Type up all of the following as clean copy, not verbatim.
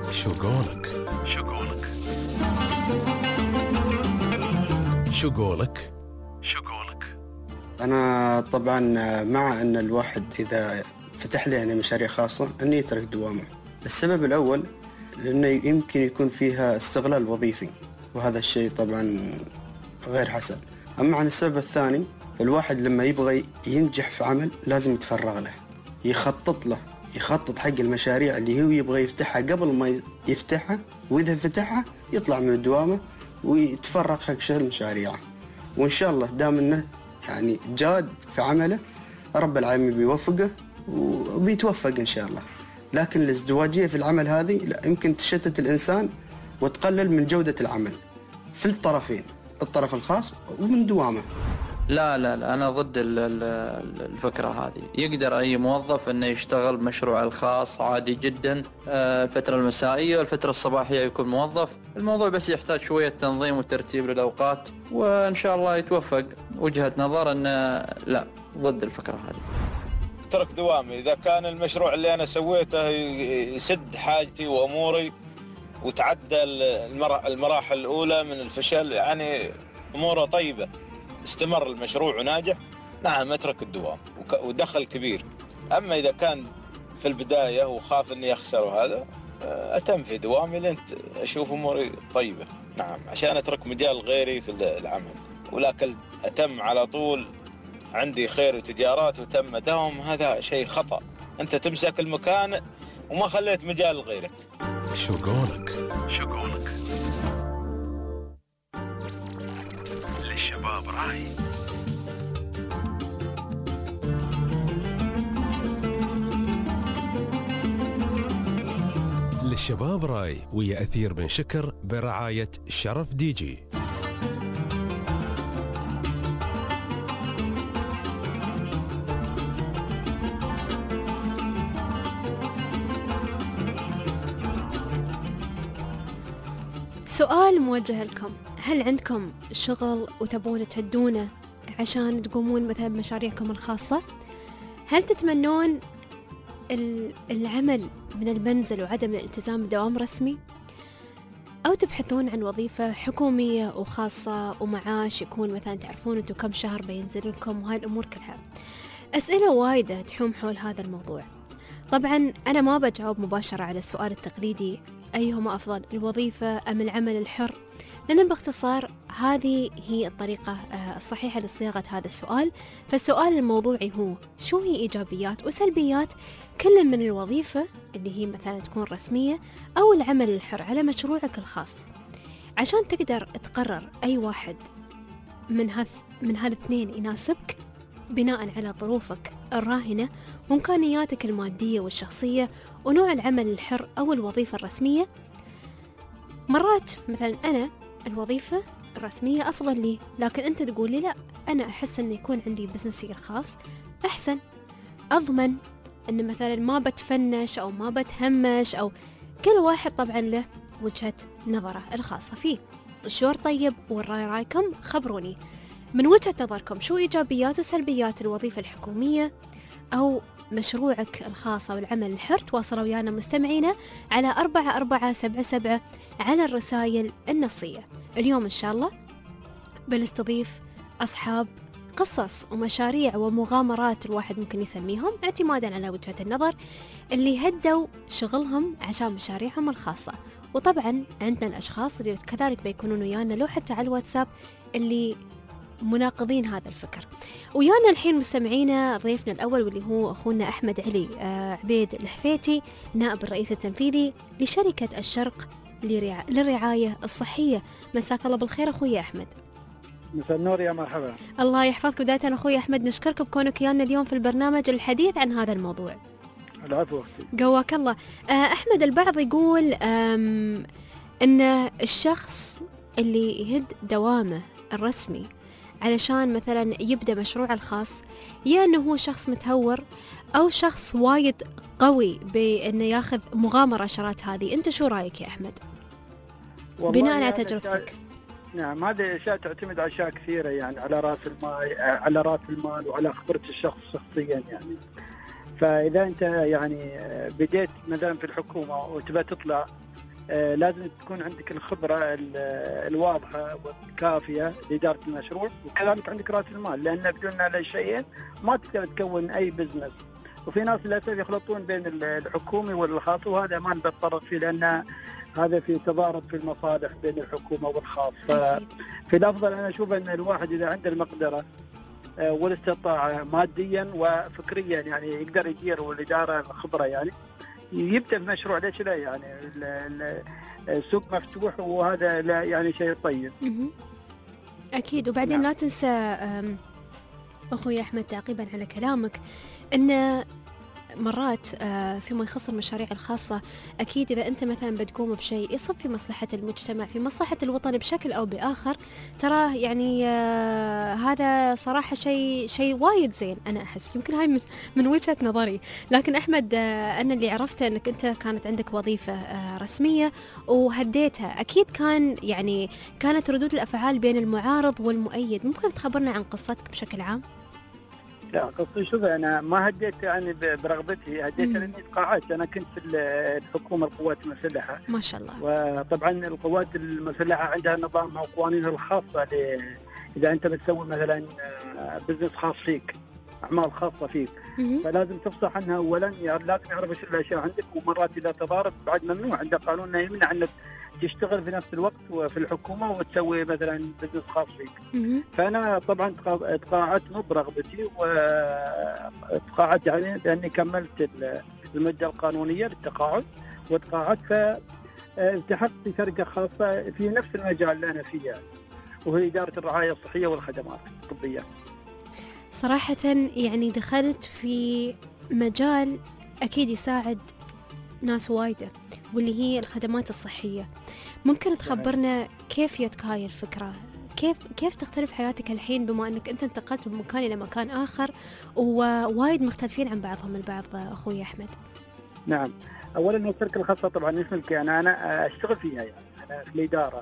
شو قولك؟ شو قولك؟ شو قولك؟ شو قولك؟ أنا طبعا مع أن الواحد إذا فتح له يعني مشاريع خاصة أن يترك دوامه. السبب الأول لأنه يمكن يكون فيها استغلال وظيفي، وهذا الشيء طبعا غير حسن. أما عن السبب الثاني، الواحد لما يبغى ينجح في عمل لازم يتفرغ له، يخطط حق المشاريع اللي هو يبغى يفتحها قبل ما يفتحها، وإذا فتحها يطلع من دوامه ويتفرغ حق شغل مشاريعه. وإن شاء الله دام إنه يعني جاد في عمله، رب العالمين بيوفقه وبيتوفق إن شاء الله. لكن الازدواجية في العمل هذه لا، يمكن تشتت الإنسان وتقلل من جودة العمل في الطرفين، الطرف الخاص ومن دوامه. لا أنا ضد الفكرة هذه. يقدر أي موظف أنه يشتغل مشروع الخاص عادي جدا، الفترة المسائية والفترة الصباحية يكون موظف. الموضوع بس يحتاج شوية تنظيم وترتيب للأوقات، وإن شاء الله يتوفق. وجهة نظر أن لا، ضد الفكرة هذه. ترك دوامي إذا كان المشروع اللي أنا سويته يسد حاجتي وأموري وتعدى المراحل الأولى من الفشل، يعني أموره طيبة، استمر المشروع وناجح، نعم اترك الدوام ودخل كبير. أما إذا كان في البداية وخاف أني أخسر هذا، أتم في دوامي لين أشوف أموري طيبة، نعم، عشان أترك مجال غيري في العمل. ولكن أتم على طول عندي خير وتجارات وتم دوام، هذا شيء خطأ. أنت تمسك المكان وما خليت مجال لغيرك. شو قولك؟ شو قولك؟ للشباب راي. للشباب راي ويا أثير بن شكر برعاية شرف دي جي. سؤال موجه لكم: هل عندكم شغل وتبون تهدونه عشان تقومون مثلا بمشاريعكم الخاصة؟ هل تتمنون العمل من المنزل وعدم الالتزام بدوام رسمي؟ أو تبحثون عن وظيفة حكومية وخاصة ومعاش يكون مثلا تعرفون انتو كم شهر بينزل لكم، وهاي الأمور كلها؟ أسئلة وايدة تحوم حول هذا الموضوع. طبعا أنا ما بجاوب مباشرة على السؤال التقليدي أيهما أفضل، الوظيفة أم العمل الحر، لأن باختصار هذه هي الطريقة الصحيحة لصياغة هذا السؤال. فالسؤال الموضوعي هو: شو هي إيجابيات وسلبيات كل من الوظيفة اللي هي مثلا تكون رسمية أو العمل الحر على مشروعك الخاص، عشان تقدر تقرر أي واحد من هالاثنين يناسبك بناء على ظروفك الراهنة وإمكانياتك المادية والشخصية ونوع العمل الحر أو الوظيفة الرسمية. مرات مثلا أنا الوظيفة الرسمية أفضل لي، لكن أنت تقول لي لا، أنا أحس أن يكون عندي بزنسي الخاص أحسن، أضمن أن مثلا ما بتفنش أو ما بتهمش، أو كل واحد طبعا له وجهة نظره الخاصة فيه. الشعور طيب والرأي رايكم، خبروني من وجهة نظركم شو إيجابيات وسلبيات الوظيفة الحكومية أو مشروعك الخاص أو العمل الحر. تواصلوا ويانا مستمعينا على 4477 على الرسائل النصية. اليوم إن شاء الله بنستضيف أصحاب قصص ومشاريع ومغامرات الواحد ممكن يسميهم اعتمادا على وجهة النظر، اللي هدوا شغلهم عشان مشاريعهم الخاصة. وطبعا عندنا الأشخاص اللي كذلك بيكونون ويانا لو حتى على الواتساب اللي مناقضين هذا الفكر. ويانا الحين مستمعينا ضيفنا الأول واللي هو أخونا أحمد علي عبيد الحفيتي، نائب الرئيس التنفيذي لشركة الشرق للرعاية الصحية. مساك الله بالخير أخوي أحمد. مساء النور، يا مرحبا. الله يحفظك. بداية أخوي أحمد نشكرك بكونك ويانا اليوم في البرنامج الحديث عن هذا الموضوع. العفو أختي. قواك الله. أحمد، البعض يقول أن الشخص اللي يهد دوامه الرسمي علشان مثلا يبدأ مشروع الخاص، يا أنه هو شخص متهور أو شخص وايد قوي بأنه ياخذ مغامرة شرات هذه. أنت شو رأيك يا أحمد بناء على تجربتك؟ نعم، هذه الأشياء تعتمد على أشياء كثيرة، يعني على رأس المال وعلى خبرة الشخص شخصيا. يعني فإذا أنت يعني بديت مثلا في الحكومة وتبى تطلع لازم تكون عندك الخبرة الواضحة والكافية لإدارة المشروع، وكذلك عندك رأس المال، لأن بدون هالشيئين ما تقدر تكون أي بزنس. وفي ناس للأسف يخلطون بين الحكومي والخاص، وهذا ما نتطرق فيه لأن هذا في تضارب في المصالح بين الحكومة والخاص. ففي الأفضل أنا أشوف أن الواحد إذا عنده المقدرة والاستطاعة ماديا وفكريا يعني يقدر يدير، والإدارة الخبرة يعني يبدأ بمشروع، ليش لا؟ يعني السوق مفتوح وهذا لا يعني شيء طيب. أكيد. وبعدين لا تنسى أخوي أحمد تعقيبا على كلامك أن مرات فيما يخص المشاريع الخاصة أكيد إذا أنت مثلا بتقوم بشيء يصب في مصلحة المجتمع، في مصلحة الوطن بشكل أو بآخر، تراه يعني هذا صراحة شيء وايد زين. أنا أحس يمكن هاي من وجهة نظري. لكن أحمد أنا اللي عرفته أنك أنت كانت عندك وظيفة رسمية وهديتها، أكيد كانت ردود الأفعال بين المعارض والمؤيد. ممكن تخبرنا عن قصتك بشكل عام؟ لا قصدي شوف، أنا ما هديت يعني برغبتي، هديت لأني تقاعدت. أنا كنت في الحكومة القوات المسلحة ما شاء الله. وطبعا القوات المسلحة عندها نظامها وقوانينها الخاصة إذا أنت بتسوي مثلا بزنس خاص فيك، أعمال خاصة فيك، فلازم تفصح عنها أولا، لازم يعرف إيش الأشياء عندك. ومرات إذا تضارب بعد ممنوع، عند قانون يمنع أنك تشتغل في نفس الوقت وفي الحكومة وتسوي مثلا بزنس خاص فيك. فأنا طبعا تقاعدت مو برغبتي، وتقاعدت يعني لأني كملت المدة القانونية للتقاعد وتقاعدت، فالتحقت في شركة خاصة في نفس المجال اللي أنا فيه يعني، وهي إدارة الرعاية الصحية والخدمات الطبية. صراحة يعني دخلت في مجال أكيد يساعد ناس وايدة، واللي هي الخدمات الصحية. ممكن تخبرنا كيف جتك هاي الفكرة؟ كيف تختلف حياتك الحين بما أنك أنت انتقلت من مكان إلى مكان آخر ووايد مختلفين عن بعضهم البعض أخوي أحمد؟ نعم، أولا الشركة الخاصة طبعا مش ملكي أنا أشتغل فيها يعني، أنا في الإدارة.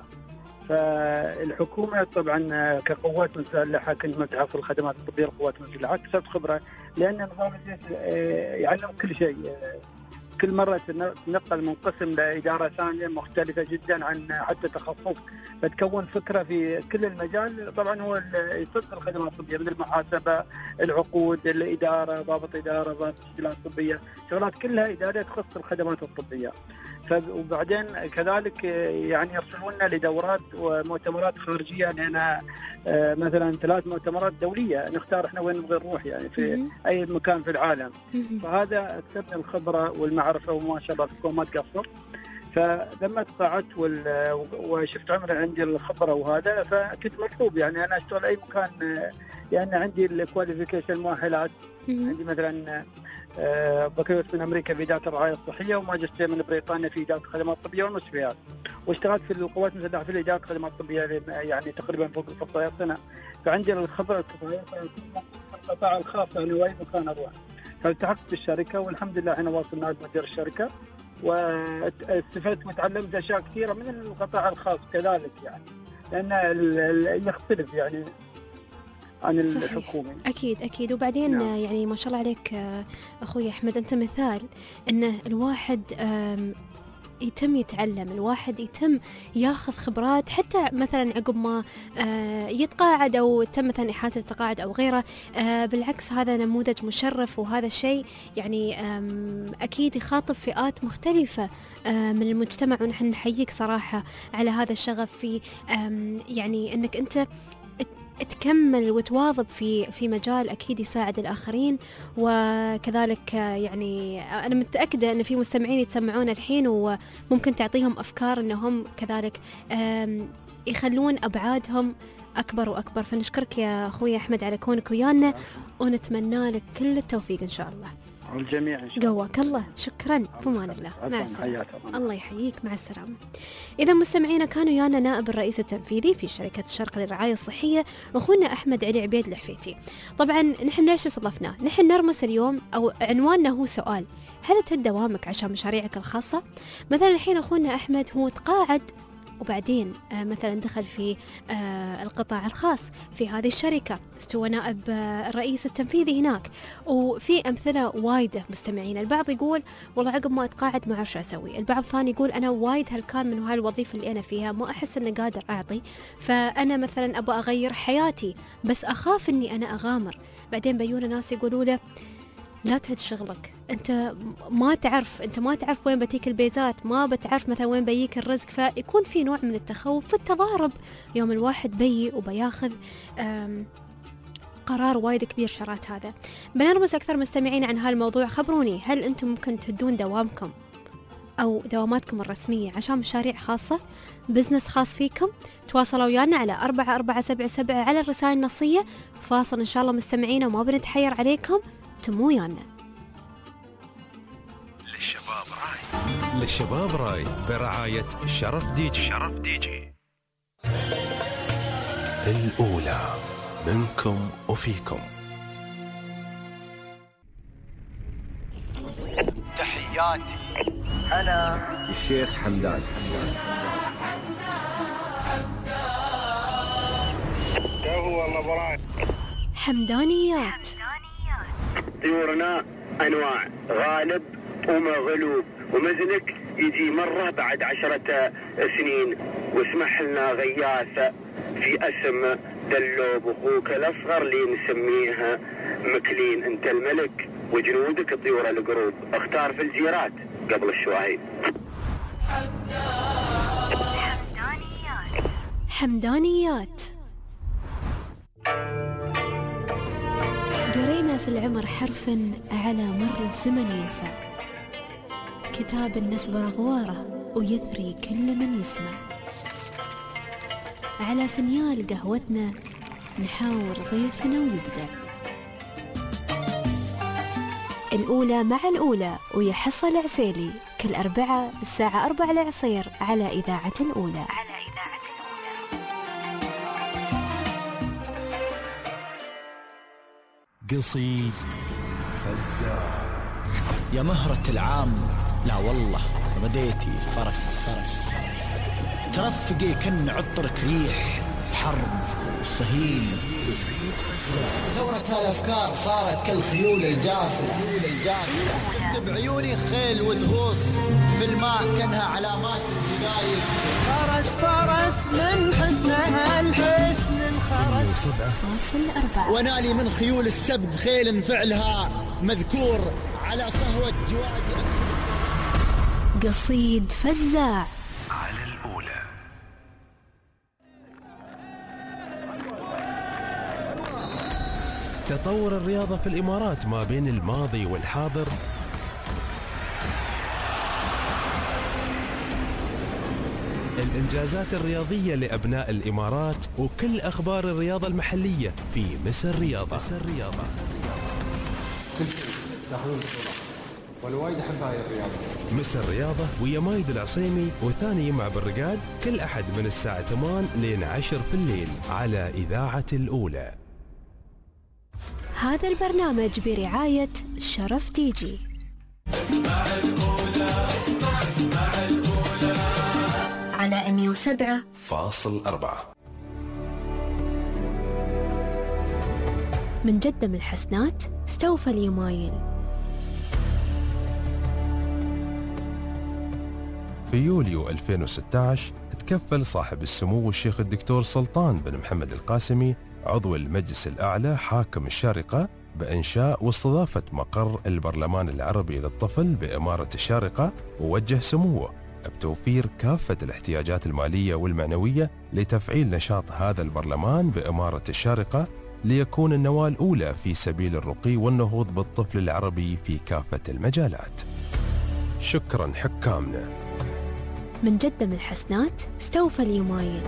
فالحكومة طبعا كقوات مسلحة كنت متعة في الخدمات الطبية للقوات المسلحة، اكتسبت خبرة لأن نظام الجيش يعلم كل شيء. كل مرة تنقل من قسم لإدارة ثانية مختلفة جدا عن حتى تخصص، فتكون فكرة في كل المجال. طبعا هو يصدق الخدمات الطبية من المحاسبة، العقود، الإدارة، ضابط إدارة، ضابط تسجيلات طبية، شغلات كلها إدارية تخص الخدمات الطبية. وبعدين كذلك يعني يرسلون لنا لدورات ومؤتمرات خارجية، لأن مثلا 3 مؤتمرات دولية نختار احنا وين نبغى نروح يعني في أي مكان في العالم. فهذا اكتسبنا الخبرة والمعرفة، وما شاء الله الحكومة ما تقصر. فلما تقاعدت وشفت عمري عندي الخبرة وهذا، فكنت مطلوب يعني أنا أشتغل أي مكان، لأن عندي الكواليفيكيشن المؤهلات. عندي مثلا بكالوريوس من أمريكا في إدارة الرعاية الصحية، وماجستير من بريطانيا في إدارة الخدمات الطبية والمستشفيات، واشتغلت في القوات المسلحة في إدارة الخدمات الطبية يعني تقريبا فوق 16 سنة. فعندي الخبرة الكفاية في القطاع الخاص يعني وين مكان أروح. فالتحقت بالشركة والحمد لله أنا واصل نائب مدير الشركة، واستفدت وتعلمت أشياء كثيرة من القطاع الخاص كذلك يعني، لأن يختلف يعني عن الحكومي. أكيد. وبعدين نعم. يعني ما شاء الله عليك أخوي أحمد، أنت مثال أن الواحد يتم يتعلم، الواحد يتم ياخذ خبرات حتى مثلا عقب ما يتقاعد أو تم مثلا إحالة التقاعد أو غيره. بالعكس هذا نموذج مشرف، وهذا الشيء يعني أكيد يخاطب فئات مختلفة من المجتمع، ونحن نحييك صراحة على هذا الشغف في يعني أنك أنت تكمل وتواظب في مجال أكيد يساعد الآخرين. وكذلك يعني أنا متأكدة أن في مستمعين يتسمعون الحين وممكن تعطيهم أفكار أنهم كذلك يخلون أبعادهم أكبر وأكبر. فنشكرك يا أخوي أحمد على كونك ويانا، ونتمنى لك كل التوفيق إن شاء الله. والجميع إن شاء الله. قواك الله. شكرا. فمان الله. مع السلامة. الله يحييك. مع السلامة. إذا مستمعينا كانوا يانا نائب الرئيس التنفيذي في شركة الشرق للرعاية الصحية أخونا أحمد علي عبيد الحفيتي. طبعا نحن ليش استضفناه؟ نحن نرمس اليوم أو عنواننا هو سؤال: هل انتهى دوامك عشان مشاريعك الخاصة؟ مثلا الحين أخونا أحمد هو تقاعد وبعدين مثلا دخل في القطاع الخاص في هذه الشركة، استوى نائب الرئيس التنفيذي هناك. وفي أمثلة وايدة مستمعين. البعض يقول والله عقب ما أتقاعد ما أعرف شو أسوي، البعض ثاني يقول أنا وايد هلكان من هالوظيفة اللي أنا فيها، ما أحس أني قادر أعطي، فأنا مثلا أبغى أغير حياتي بس أخاف أني أنا أغامر. بعدين بيونا ناس يقولوا له لا تهد شغلك، انت ما تعرف وين بتيك البيزات، ما بتعرف مثلا وين بيك الرزق. فيكون في نوع من التخوف في التضارب يوم الواحد بيي وبياخذ قرار وايد كبير شرات هذا. بنرمز أكثر مستمعين عن هالموضوع. خبروني هل أنتم ممكن تهدون دوامكم أو دواماتكم الرسمية عشان مشاريع خاصة، بزنس خاص فيكم؟ تواصلوا ويانا على 4477 على الرسائل النصية. فاصل إن شاء الله مستمعينا وما بنتحير عليكم، تمو ويانا. للشباب راي برعاية شرف دي جي. الأولى منكم وفيكم. تحياتي أنا الشيخ حمدان. حمدانيات. طيورنا أنواع، غالب ومغلوب، ومزنك يجي مرة بعد 10 سنين، واسمح لنا غياثة في اسم دلوب واخوك الاصغر اللي نسميها مكلين. انت الملك وجنودك الطيور القروب، اختار في الجيرات قبل الشواهين. حمدانيات. قرينا في العمر حرف على مر الزمن ينفع، كتاب النسبة غواره ويثري كل من يسمع. على فنيال قهوتنا نحاور ضيفنا ويبدأ الأولى مع الأولى ويحصل العسيلي كل أربعة الساعة 4 العصير على إذاعة الأولى. قصيد فزاع. يا مهرة العام، لا والله بديتي فرس ترفقي كن عطرك ريح حرب وصهيل. ثورة الأفكار صارت كالخيول الجافة شفت بعيوني خيل وتغوص في الماء كأنها علامات الدقايق. فرس من حسنها الحسن الخرس 7.4 ونالي من خيول السبق خيل فعلها مذكور على صهوة جوادي. قصيد فزاع على الأولى. تطور الرياضة في الإمارات ما بين الماضي والحاضر الإنجازات الرياضية لأبناء الإمارات وكل أخبار الرياضة المحلية في مصر رياضة. كل شيء ياخذون بطولات والوايد احب هاي الرياضة. مصر رياضة ويا مايد العصيمي وثاني يمع بالرقاد كل أحد من الساعة 8 لين 10 في الليل على إذاعة الأولى. هذا البرنامج برعاية شرف دي جي. اسمع الأولى على 107.4 من جدة من الحسنات استوفى اليمايل. في يوليو 2016 تكفل صاحب السمو الشيخ الدكتور سلطان بن محمد القاسمي عضو المجلس الأعلى حاكم الشارقة بإنشاء واستضافة مقر البرلمان العربي للطفل بإمارة الشارقة، ووجه سموه بتوفير كافة الاحتياجات المالية والمعنوية لتفعيل نشاط هذا البرلمان بإمارة الشارقة ليكون النواة الأولى في سبيل الرقي والنهوض بالطفل العربي في كافة المجالات. شكرا حكامنا. من جدة من الحسنات استوفى اليمايل.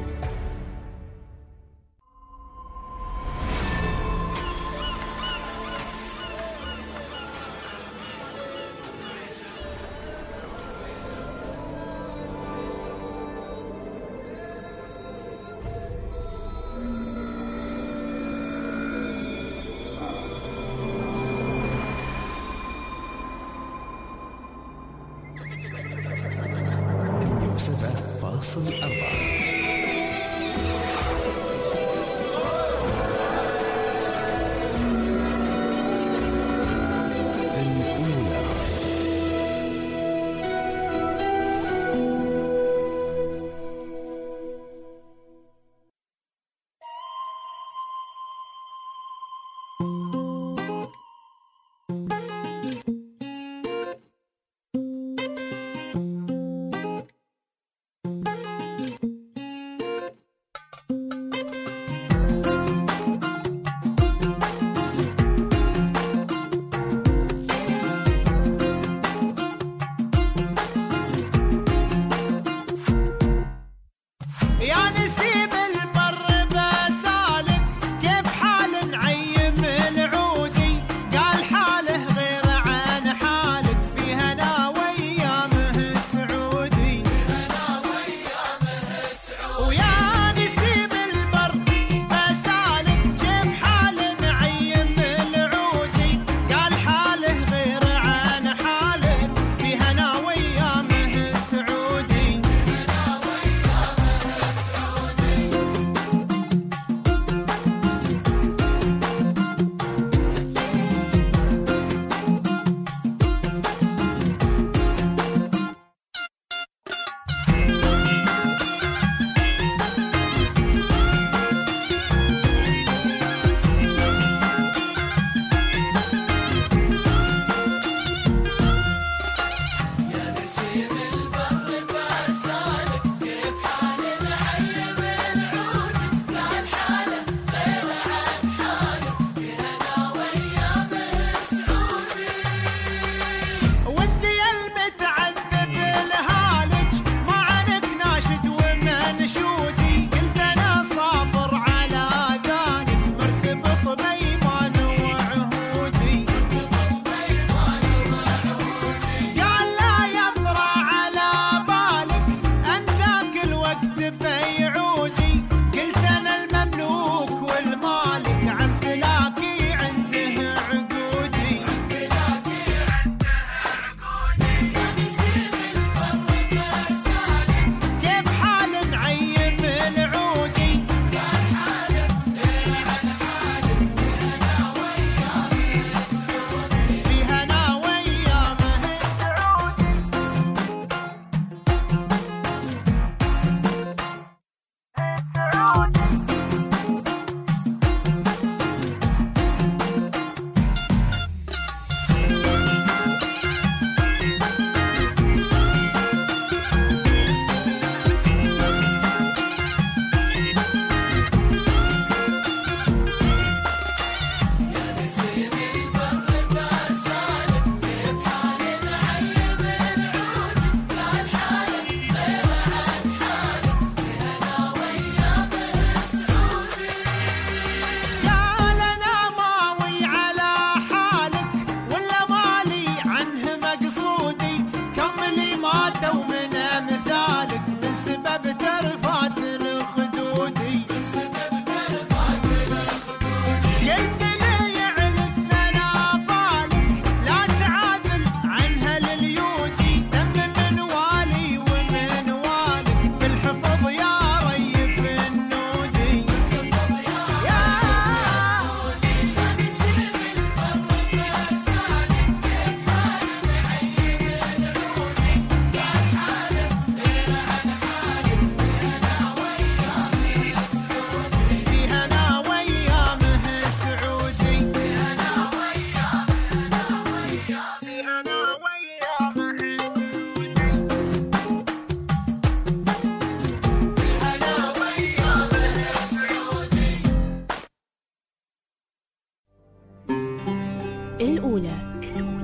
الأولى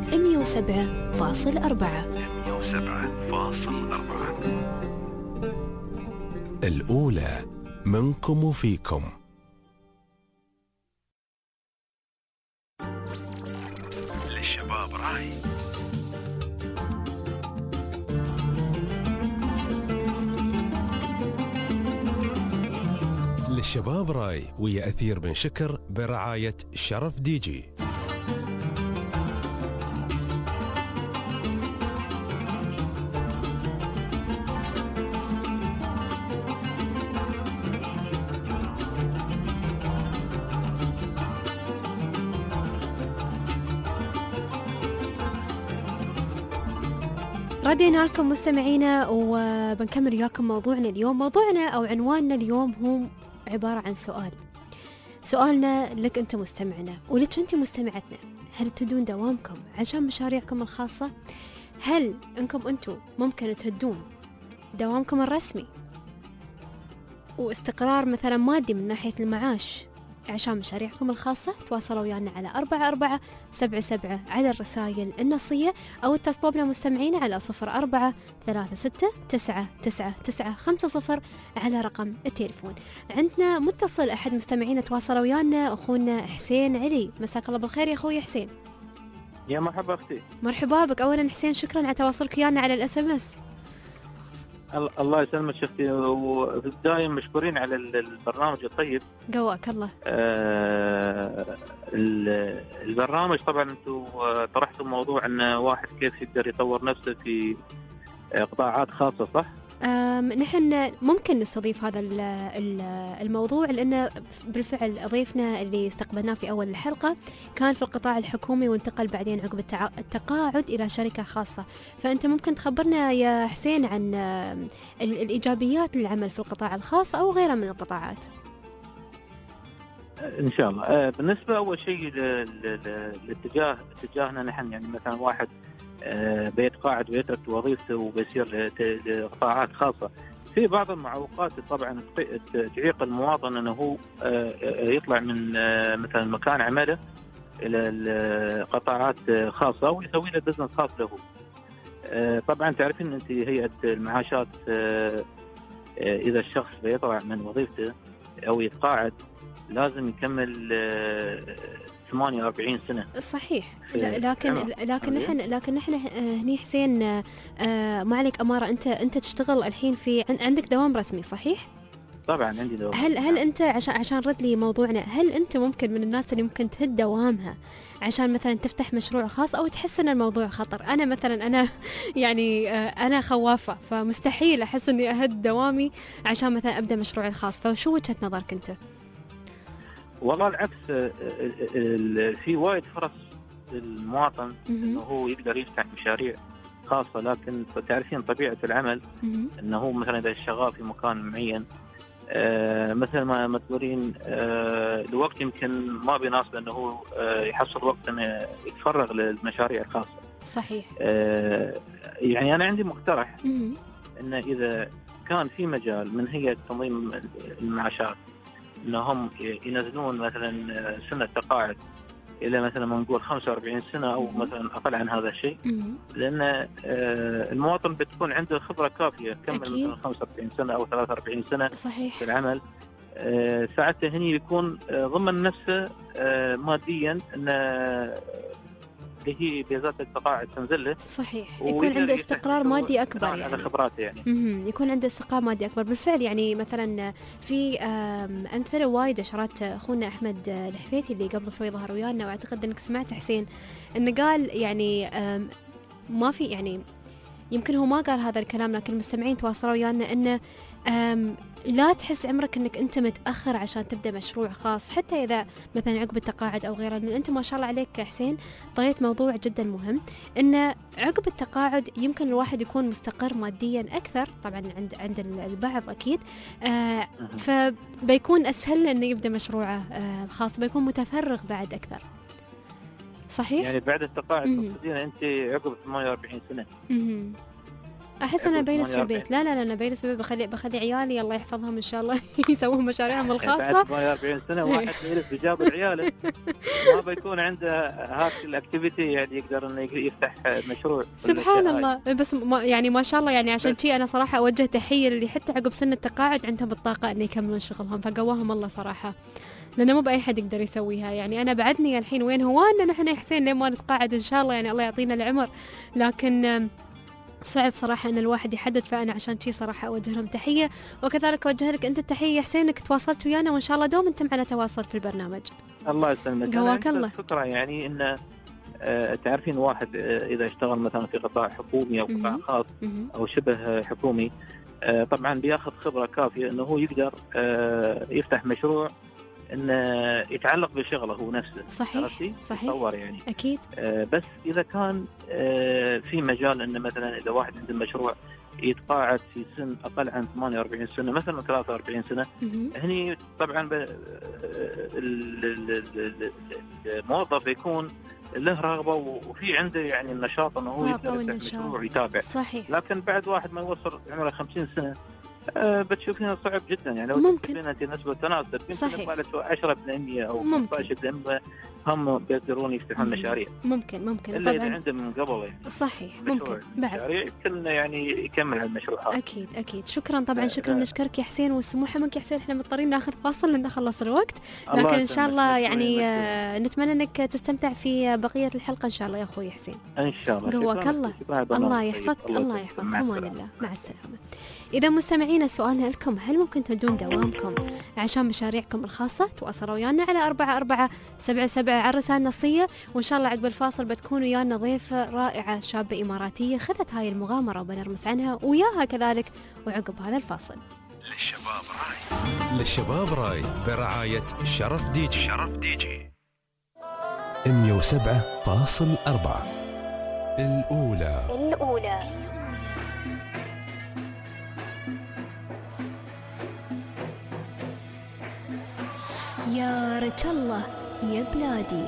107.4. الأولى منكم وفيكم. للشباب راي. للشباب راي ويا أثير بن شكر برعاية شرف دي جي. ردينا لكم مستمعينا وبنكمل وياكم موضوعنا اليوم. موضوعنا أو عنواننا اليوم هو عبارة عن سؤالنا لك أنت مستمعنا ولك أنت مستمعتنا. هل تهدون دوامكم عشان مشاريعكم الخاصة؟ هل أنكم أنتم ممكن تهدون دوامكم الرسمي واستقرار مثلا مادي من ناحية المعاش عشان مشاريعكم الخاصة؟ تواصلوا ويانا على 4477 على الرسائل النصية، أو اتصلوا بنا مستمعين على 0436999950 على رقم التليفون. عندنا متصل أحد مستمعين تواصلوا ويانا، أخونا حسين علي. مساك الله بالخير يا أخوي حسين. يا مرحبا أختي. مرحبا بك. أولا حسين شكرا على تواصلك ويانا على الSMS. الله يسلمك اختي، ودائما مشكورين على البرنامج الطيب. قواك الله. البرنامج طبعا انتم طرحتوا موضوع ان واحد كيف يقدر يطور نفسه في قطاعات خاصة، صح؟ نحن ممكن نستضيف هذا الموضوع، لأن بالفعل ضيفنا اللي استقبلناه في أول الحلقة كان في القطاع الحكومي وانتقل بعدين عقب التقاعد إلى شركة خاصة. فأنت ممكن تخبرنا يا حسين عن الإيجابيات للعمل في القطاع الخاص أو غيره من القطاعات. إن شاء الله. بالنسبة أول شيء اتجاهنا نحن، يعني مثلا واحد بيتقاعد ويترك وظيفته وبيصير لقطاعات خاصة، في بعض المعوقات طبعا تعيق المواطن انه هو يطلع من مثلا مكان عمله الى قطاعات خاصة ويسوي له بزنس خاص له. طبعا تعرفين انت هيئة المعاشات اذا الشخص بيطلع من وظيفته او يتقاعد لازم يكمل 48 سنة. صحيح. لكن نحن هني حسين ما عليك أمارة، أنت تشتغل الحين في عندك دوام رسمي صحيح؟ طبعا عندي دوام. هل أنت عشان رد لي موضوعنا، هل أنت ممكن من الناس اللي ممكن تهد دوامها عشان مثلا تفتح مشروع خاص أو تحس أن الموضوع خطر؟ أنا مثلا يعني أنا خوافة، فمستحيل أحس أني أهد دوامي عشان مثلا أبدأ مشروعي الخاص. فشو وجهة نظرك أنت؟ والله العكس، في وايد فرص للمواطن انه هو يقدر يفتح مشاريع خاصة، لكن تعرفين طبيعة العمل انه هو مثلا اذا شغال في مكان معين مثل ما تقولين الوقت يمكن ما بيناسب انه هو يحصل وقت انه يتفرغ للمشاريع الخاصة. صحيح. يعني انا عندي مقترح انه اذا كان في مجال من هيئة تنظيم المعاشات انهم ينزلون مثلا سنة تقاعد الى مثلا ما نقول 45 سنة او مثلا اقل عن هذا الشيء، لان المواطن بتكون عنده خبرة كافية كمل مثلا 45 سنة او 43 سنة صحيح. في العمل. ساعتها هني يكون ضمن نفسه ماديا ان اللي هي بيزات التقاعد تنزل له. صحيح. يكون عنده استقرار مادي أكبر يعني. هذا خبراته يعني. يكون عنده استقرار مادي أكبر بالفعل. يعني مثلا في أمثلة وايد أشرت أخونا أحمد الحفيثي اللي قبل شوي ظهر ويانا، وأعتقد أنك سمعت حسين أنه قال يعني ما في، يعني يمكن هو ما قال هذا الكلام لكن المستمعين تواصلوا ويانا أنه لا تحس عمرك أنك أنت متأخر عشان تبدأ مشروع خاص، حتى إذا مثلا عقب التقاعد أو غيره. لأن أنت ما شاء الله عليك حسين طريت موضوع جدا مهم، أن عقب التقاعد يمكن الواحد يكون مستقر ماديا أكثر، طبعا عند البعض أكيد، فبيكون أسهل أنه يبدأ مشروعه الخاص، بيكون متفرغ بعد أكثر. صحيح؟ يعني بعد التقاعد تقصدين أنت عقب 48 سنة؟ احس انا بجلس في البيت. لا انا بجلس في البيت، بخلي عيالي الله يحفظهم ان شاء الله يسوون مشاريعهم الخاصه. بعد 48 سنه واحد يجلس بجاب عياله ما بيكون عنده هاك الاكتيفيتي يعني يقدر انه يفتح مشروع. سبحان الله. بس يعني ما شاء الله، يعني عشان شيء انا صراحه اوجه تحيه اللي حتى عقب سن التقاعد عندهم الطاقه ان يكملون شغلهم، فقواهم الله صراحه، لأنه مو بأي حد يقدر يسويها. يعني أنا بعدني الحين وين هو أن نحن يا حسين لما نتقاعد إن شاء الله، يعني الله يعطينا العمر، لكن صعب صراحة أن الواحد يحدد. فأنا عشان شي صراحة أوجه لهم تحية، وكذلك أوجه لك أنت التحية حسين إنك تواصلت ويانا، وإن شاء الله دوم أنتم على تواصل في البرنامج. الله يسلمك. قواك الله. فكرة يعني إن تعرفين واحد إذا اشتغل مثلا في قطاع حكومي أو قطاع خاص أو شبه حكومي، طبعا بياخذ خبرة كافية إنه هو يقدر يفتح مشروع انه يتعلق بشغله هو نفسه. صحيح تصور يعني اكيد. بس اذا كان في مجال انه مثلا اذا واحد عنده مشروع يتقاعد في سن اقل عن 48 سنه مثلا 43 سنه، هني طبعا الموظف يكون له رغبه وفي عنده يعني النشاط انه هو يفتح مشروع ويتابع. صحيح. لكن بعد واحد ما يوصل عمره 50 سنه بتشوفينها صعب جدا يعني. لو ممكن انت نسبه تناسب يمكن 10% او 15% هم بيقدرون يفتحون مشاريع. ممكن إلا إذا عنده من قبل يعني. صحيح ممكن بعد يمكن يعني يكمل هالمشروع هذا. أكيد. شكرا طبعا شكرا نشكرك يا حسين والسموحة منك يا حسين. احنا مضطرين ناخذ فاصل لأن خلص الوقت، لكن إن شاء الله يعني نتمنى أنك تستمتع في بقية الحلقة إن شاء الله يا أخوي حسين. إن شاء الله. قواك الله. الله يحفظك. الله يحفظك. أمان الله. مع السلامة. إذا مستمعينا سؤالنا لكم، هل ممكن تدون دوامكم عشان مشاريعكم الخاصة؟ تواصلوا ويانا على 4477 على الرسالة النصية، وإن شاء الله عقب الفاصل بتكون ويانا ضيفة رائعة شابة إماراتية خذت هاي المغامرة وبنرمس عنها وياها كذلك. وعقب هذا الفاصل للشباب راي برعاية شرف دي جي 107.4 الأولى. يا رجال الله يا بلادي.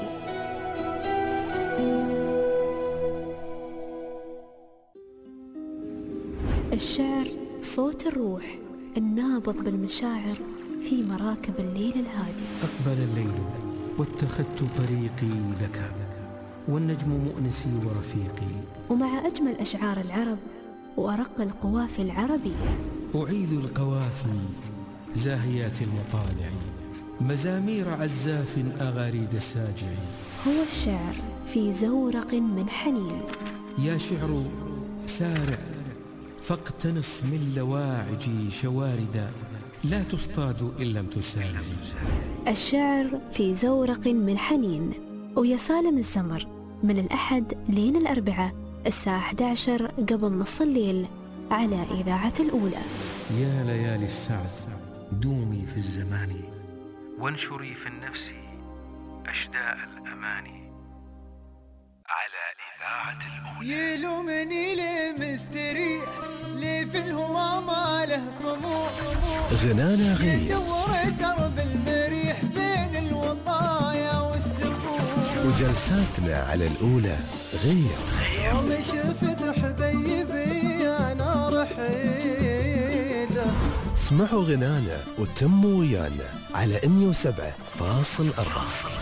الشعر صوت الروح النابض بالمشاعر في مراكب الليل الهادي. أقبل الليل واتخذت طريقي لك، والنجم مؤنسي ورفيقي، ومع أجمل أشعار العرب وأرق القوافي العربية أعيذ القوافي زاهيات المطالع، مزامير عزاف أغاريد ساجع. هو الشعر في زورق من حنين. يا شعر سارع فاقتنص من لواعج شوارد، لا تصطاد إن لم تسارع. الشعر في زورق من حنين، ويا سالم الزمر من الأحد لين الأربعاء الساعة 11 قبل نص الليل على إذاعة الأولى. يا ليالي السعد دومي في الزمان، وانشري في النفس أشداء الأماني على إذاعة الأولى. يلومني ليه مستريح، ليه في الهمام له طموح، غنانا غير يدور درب المريح بين الوطايا والسفوح، وجلساتنا على الأولى غير. يوم شفت حبيبي أنا رحيده. اسمعوا غنانا وتموا ويانا على 107.4.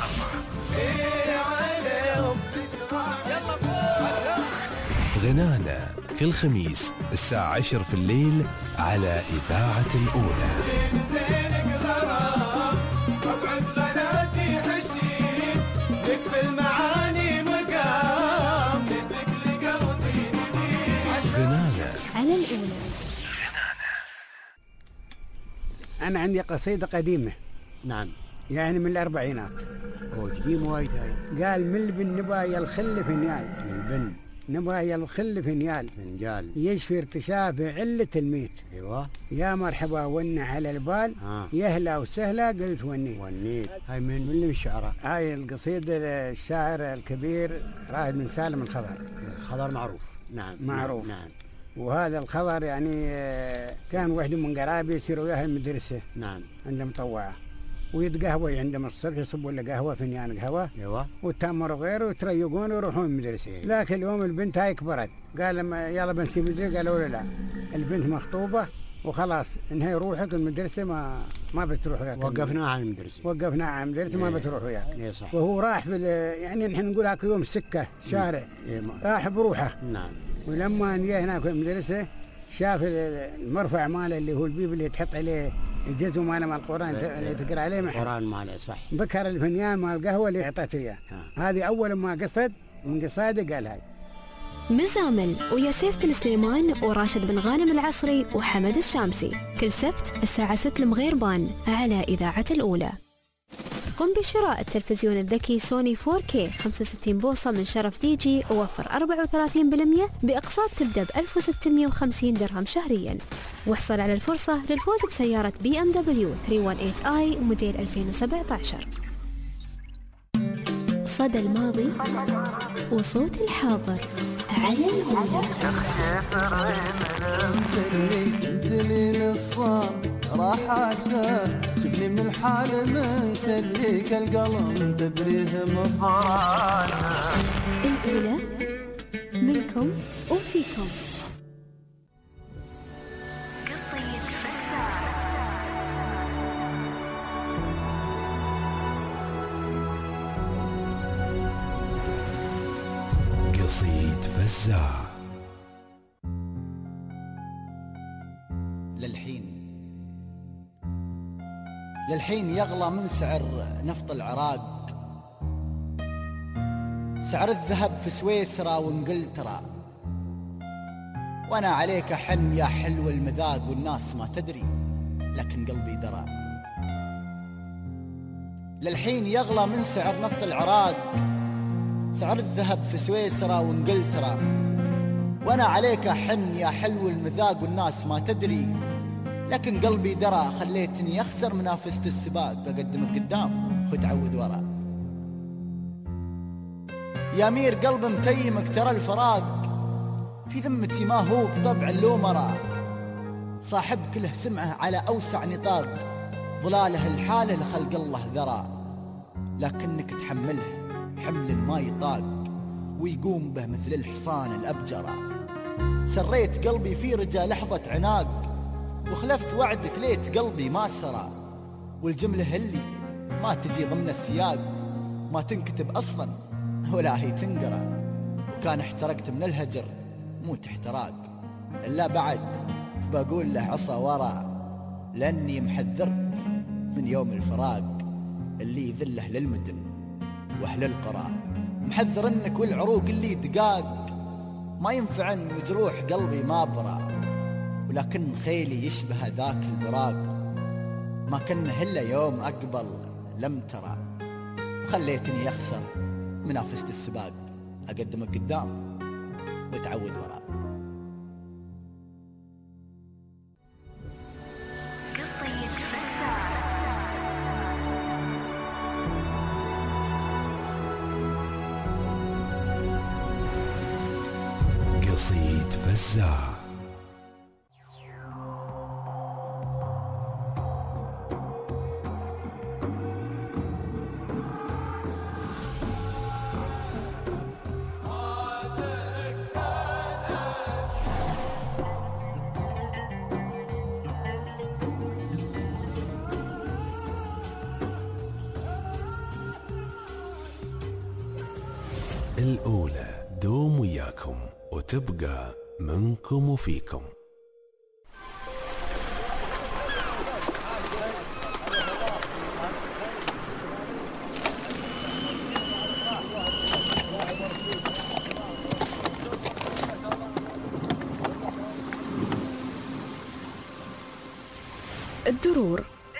غنانا كل خميس الساعة 10 في الليل على إذاعة الأولى. غنانا على الأولى. أنا عندي قصيدة قديمة. نعم. يعني من الأربعينات. قديم وايد هاي. قال من البن نبايا الخل في نيال. من البن نبايا الخل في نيال. من جال. يشفي ارتشاف علة الميت. ايوه. يا مرحبا ون على البال. يهلا وسهلا قلت ونيت. هاي من الشعراء. هاي القصيدة الشاعر الكبير رائد بن سالم الخضر. الخضر معروف. نعم. معروف. نعم. وهذا الخضر يعني كان وحده من قرابي يصيروا وياها المدرسة. نعم. عنده مطوعة ويتقهوى عندهم الصبح يصبوا له قهوة فنيان قهوة. ايوه. وتمروا غيره ويتريقون ويروحون المدرسة. لكن اليوم البنت هاي كبرت، قال لما يلا بنسيب المدرسة، قالوا لا البنت مخطوبة وخلاص انهي روحك المدرسة ما بتروح وياك. وقفناها عن المدرسة. وقفناها عن المدرسة ما بتروح وياك. ايه صح. وهو راح في يعني نحن نقول هاك يوم السكة شارع. راح بروحه. نعم. ولما جاء هناك في المدرسة شاف المرفع ماله اللي هو البيب اللي تحط عليه الجزء ماله مال القرآن اللي تقرأ عليه القرآن ماله صح. بكر الفنيان مال القهوة اللي اعطته اياه. هذه أول ما قصد من قصاده قال هاي. مزامل ويا سيف بن سليمان وراشد بن غانم العصري وحمد الشامسي كل سبت الساعة 6 المغيربان على إذاعة الأولى. قم بشراء التلفزيون الذكي سوني 4K 65 بوصة من شرف دي جي ووفر 34% بأقساط تبدأ ب 1650 درهم شهريا، واحصل على الفرصة للفوز بسيارة BMW 318i موديل 2017. صدى الماضي وصوت الحاضر على الهواء. راحته شفني من الحال من سليك القلم تبريه مفراته. الأولى منكم وفيكم. قصيد فزاع. للحين يغلى من سعر نفط العراق، سعر الذهب في سويسرا وانجلترا، وانا عليك حن يا حلو المذاق والناس ما تدري لكن قلبي درى. للحين يغلى من سعر نفط العراق، سعر الذهب في سويسرا وانجلترا، وانا عليك حن يا حلو المذاق والناس ما تدري لكن قلبي درى. خليتني اخسر منافسة السباق، اقدمك قدام وتعود ورا. يا مير قلب متيمك ترى الفراق في ذمتي ما هو بطبع اللومرة، صاحب كله سمعه على اوسع نطاق، ظلاله الحاله لخلق الله ذرى، لكنك تحمله حمل ما يطاق ويقوم به مثل الحصان الابجره. سريت قلبي في رجا لحظة عناق، وخلفت وعدك ليت قلبي ما سرى، والجملة اللي ما تجي ضمن السياق ما تنكتب أصلا ولا هي تنقرأ، وكان احترقت من الهجر مو تحتراق، إلا بعد بقول له عصا ورا، لأني محذرك من يوم الفراق اللي يذله للمدن وأهل القرى، محذر انك والعروق اللي دقاق ما ينفع مجروح قلبي ما برا، ولكن خيلي يشبه ذاك البراق ما كنه إلا يوم أقبل لم ترى، وخليتني يخسر منافسة السباق، أقدمك قدام وتعود وراء. قصيد فزاع. الأولى دوم وياكم وتبقى منكم وفيكم. الدرور.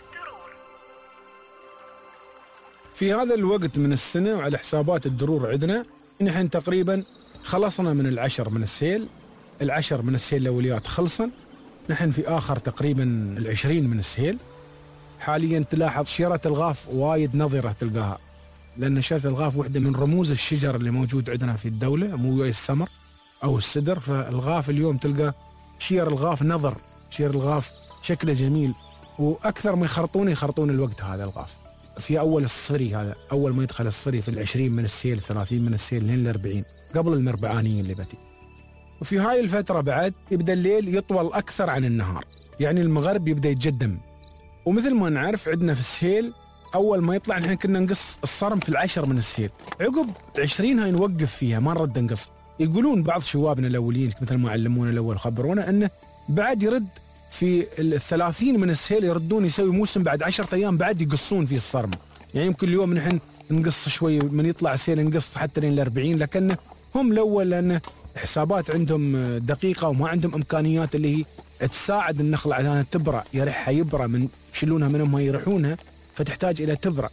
في هذا الوقت من السنة وعلى حسابات الدرور عندنا نحن تقريبا خلصنا من 10 من السيل، 10 من السيل الأوليات خلصن، نحن في آخر تقريبا 20 من السيل. حاليا تلاحظ شجرة الغاف وايد نظرة تلقاها، لأن شجرة الغاف واحدة من رموز الشجر اللي موجود عندنا في الدولة، مو ويا السمر أو السدر، فالغاف اليوم تلقى شجر الغاف نظر، شجر الغاف شكله جميل، وأكثر ما يخرطون الوقت هذا الغاف في أول الصفري، هذا أول ما يدخل الصفري في 20 من السيل 30 من السيل لين 40 قبل المربعانيين اللي بتي. وفي هاي الفترة بعد يبدأ الليل يطول أكثر عن النهار، يعني المغرب يبدأ يتجدم. ومثل ما نعرف عندنا في السيل أول ما يطلع نحن كنا نقص الصرم في 10 من السيل، عقب 20 هاي نوقف فيها ما نرد نقص. يقولون بعض شوابنا الأولين مثل ما علمونا الأول خبرونا أنه بعد يرد في 30 من السيل يردون يسوي موسم بعد 10 أيام بعد يقصون فيه الصرم، يعني يمكن اليوم نحن نقص شوي من يطلع السيل نقص حتى لين 40، لكن هم الأول لأن حسابات عندهم دقيقة وما عندهم إمكانيات اللي هي تساعد النخلة على أنها تبرأ، يرحها يبرأ من يشيلونها منهم يريحونها فتحتاج إلى تبرأ،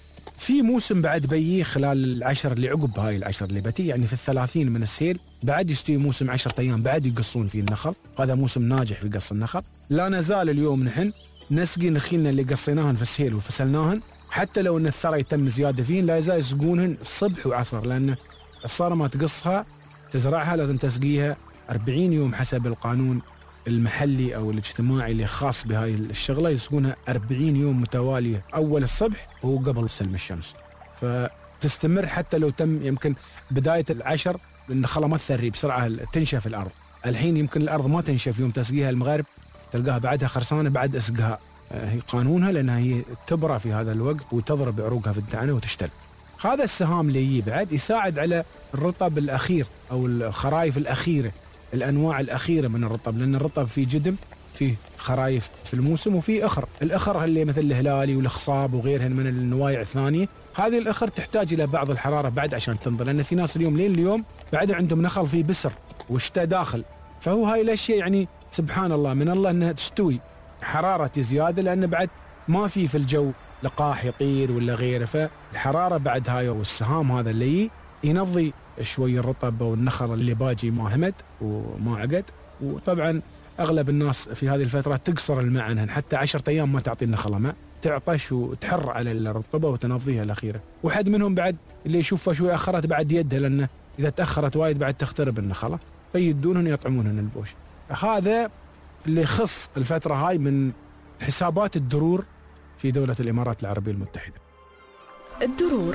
في موسم بعد بيي خلال العشر اللي عقب هاي العشر اللي بتي، يعني في 30 من السيل بعد يستوي موسم 10 أيام بعد يقصون فيه النخل. هذا موسم ناجح في قص النخل. لا نزال اليوم نحن نسقي نخيلنا اللي قصيناهن في السيل وفسلناهن، حتى لو ان الثرى يتم زياده فيهن لا يزال يسقونهن الصبح وعصر، لان الصارة ما تقصها تزرعها لازم تسقيها 40 يوم حسب القانون المحلي او الاجتماعي اللي خاص بهاي الشغله، يسقونها 40 يوم متواليه اول الصبح وقبل سلم الشمس، فتستمر حتى لو تم يمكن بدايه العشر النخله ما تثري بسرعه تنشف الارض. الحين يمكن الارض ما تنشف يوم تسقيها المغرب تلقاها بعدها خرسانه بعد اسقها، هي قانونها لانها هي تبرى في هذا الوقت وتضرب عروقها في الدعنه وتشتل. هذا السهام اللي يجي بعد يساعد على الرطب الاخير او الخرايف الاخيره، الانواع الاخيره من الرطب، لان الرطب فيه جدم، فيه خرايف في الموسم وفي اخر، الاخر اللي مثل الهلالي والخصاب وغيرهن من النوايع الثانيه، هذه الاخر تحتاج الى بعض الحراره بعد عشان تنضج، لان في ناس اليوم لين اليوم بعد عندهم نخل فيه بسر وشتاء داخل، فهو هاي الاشياء يعني سبحان الله من الله انها تستوي حراره زياده، لان بعد ما في الجو لقاح يطير ولا غيره، فالحراره بعد هاي والسهام هذا اللي ينضي شوي الرطب والنخل اللي باجي ما همد وما عقد. وطبعا اغلب الناس في هذه الفتره تقصر الماء عنهن، حتى 10 ايام ما تعطي النخله ماء، تعطش وتحر على الرطبه وتنظيها الاخيره. وحد منهم بعد اللي يشوفها شوي اخرت بعد يدها، لان اذا تاخرت وايد بعد تخترب النخله، فيدونهن يطعمونهن البوش. هذا اللي يخص الفتره هاي من حسابات الدرور في دوله الامارات العربيه المتحده. الدرور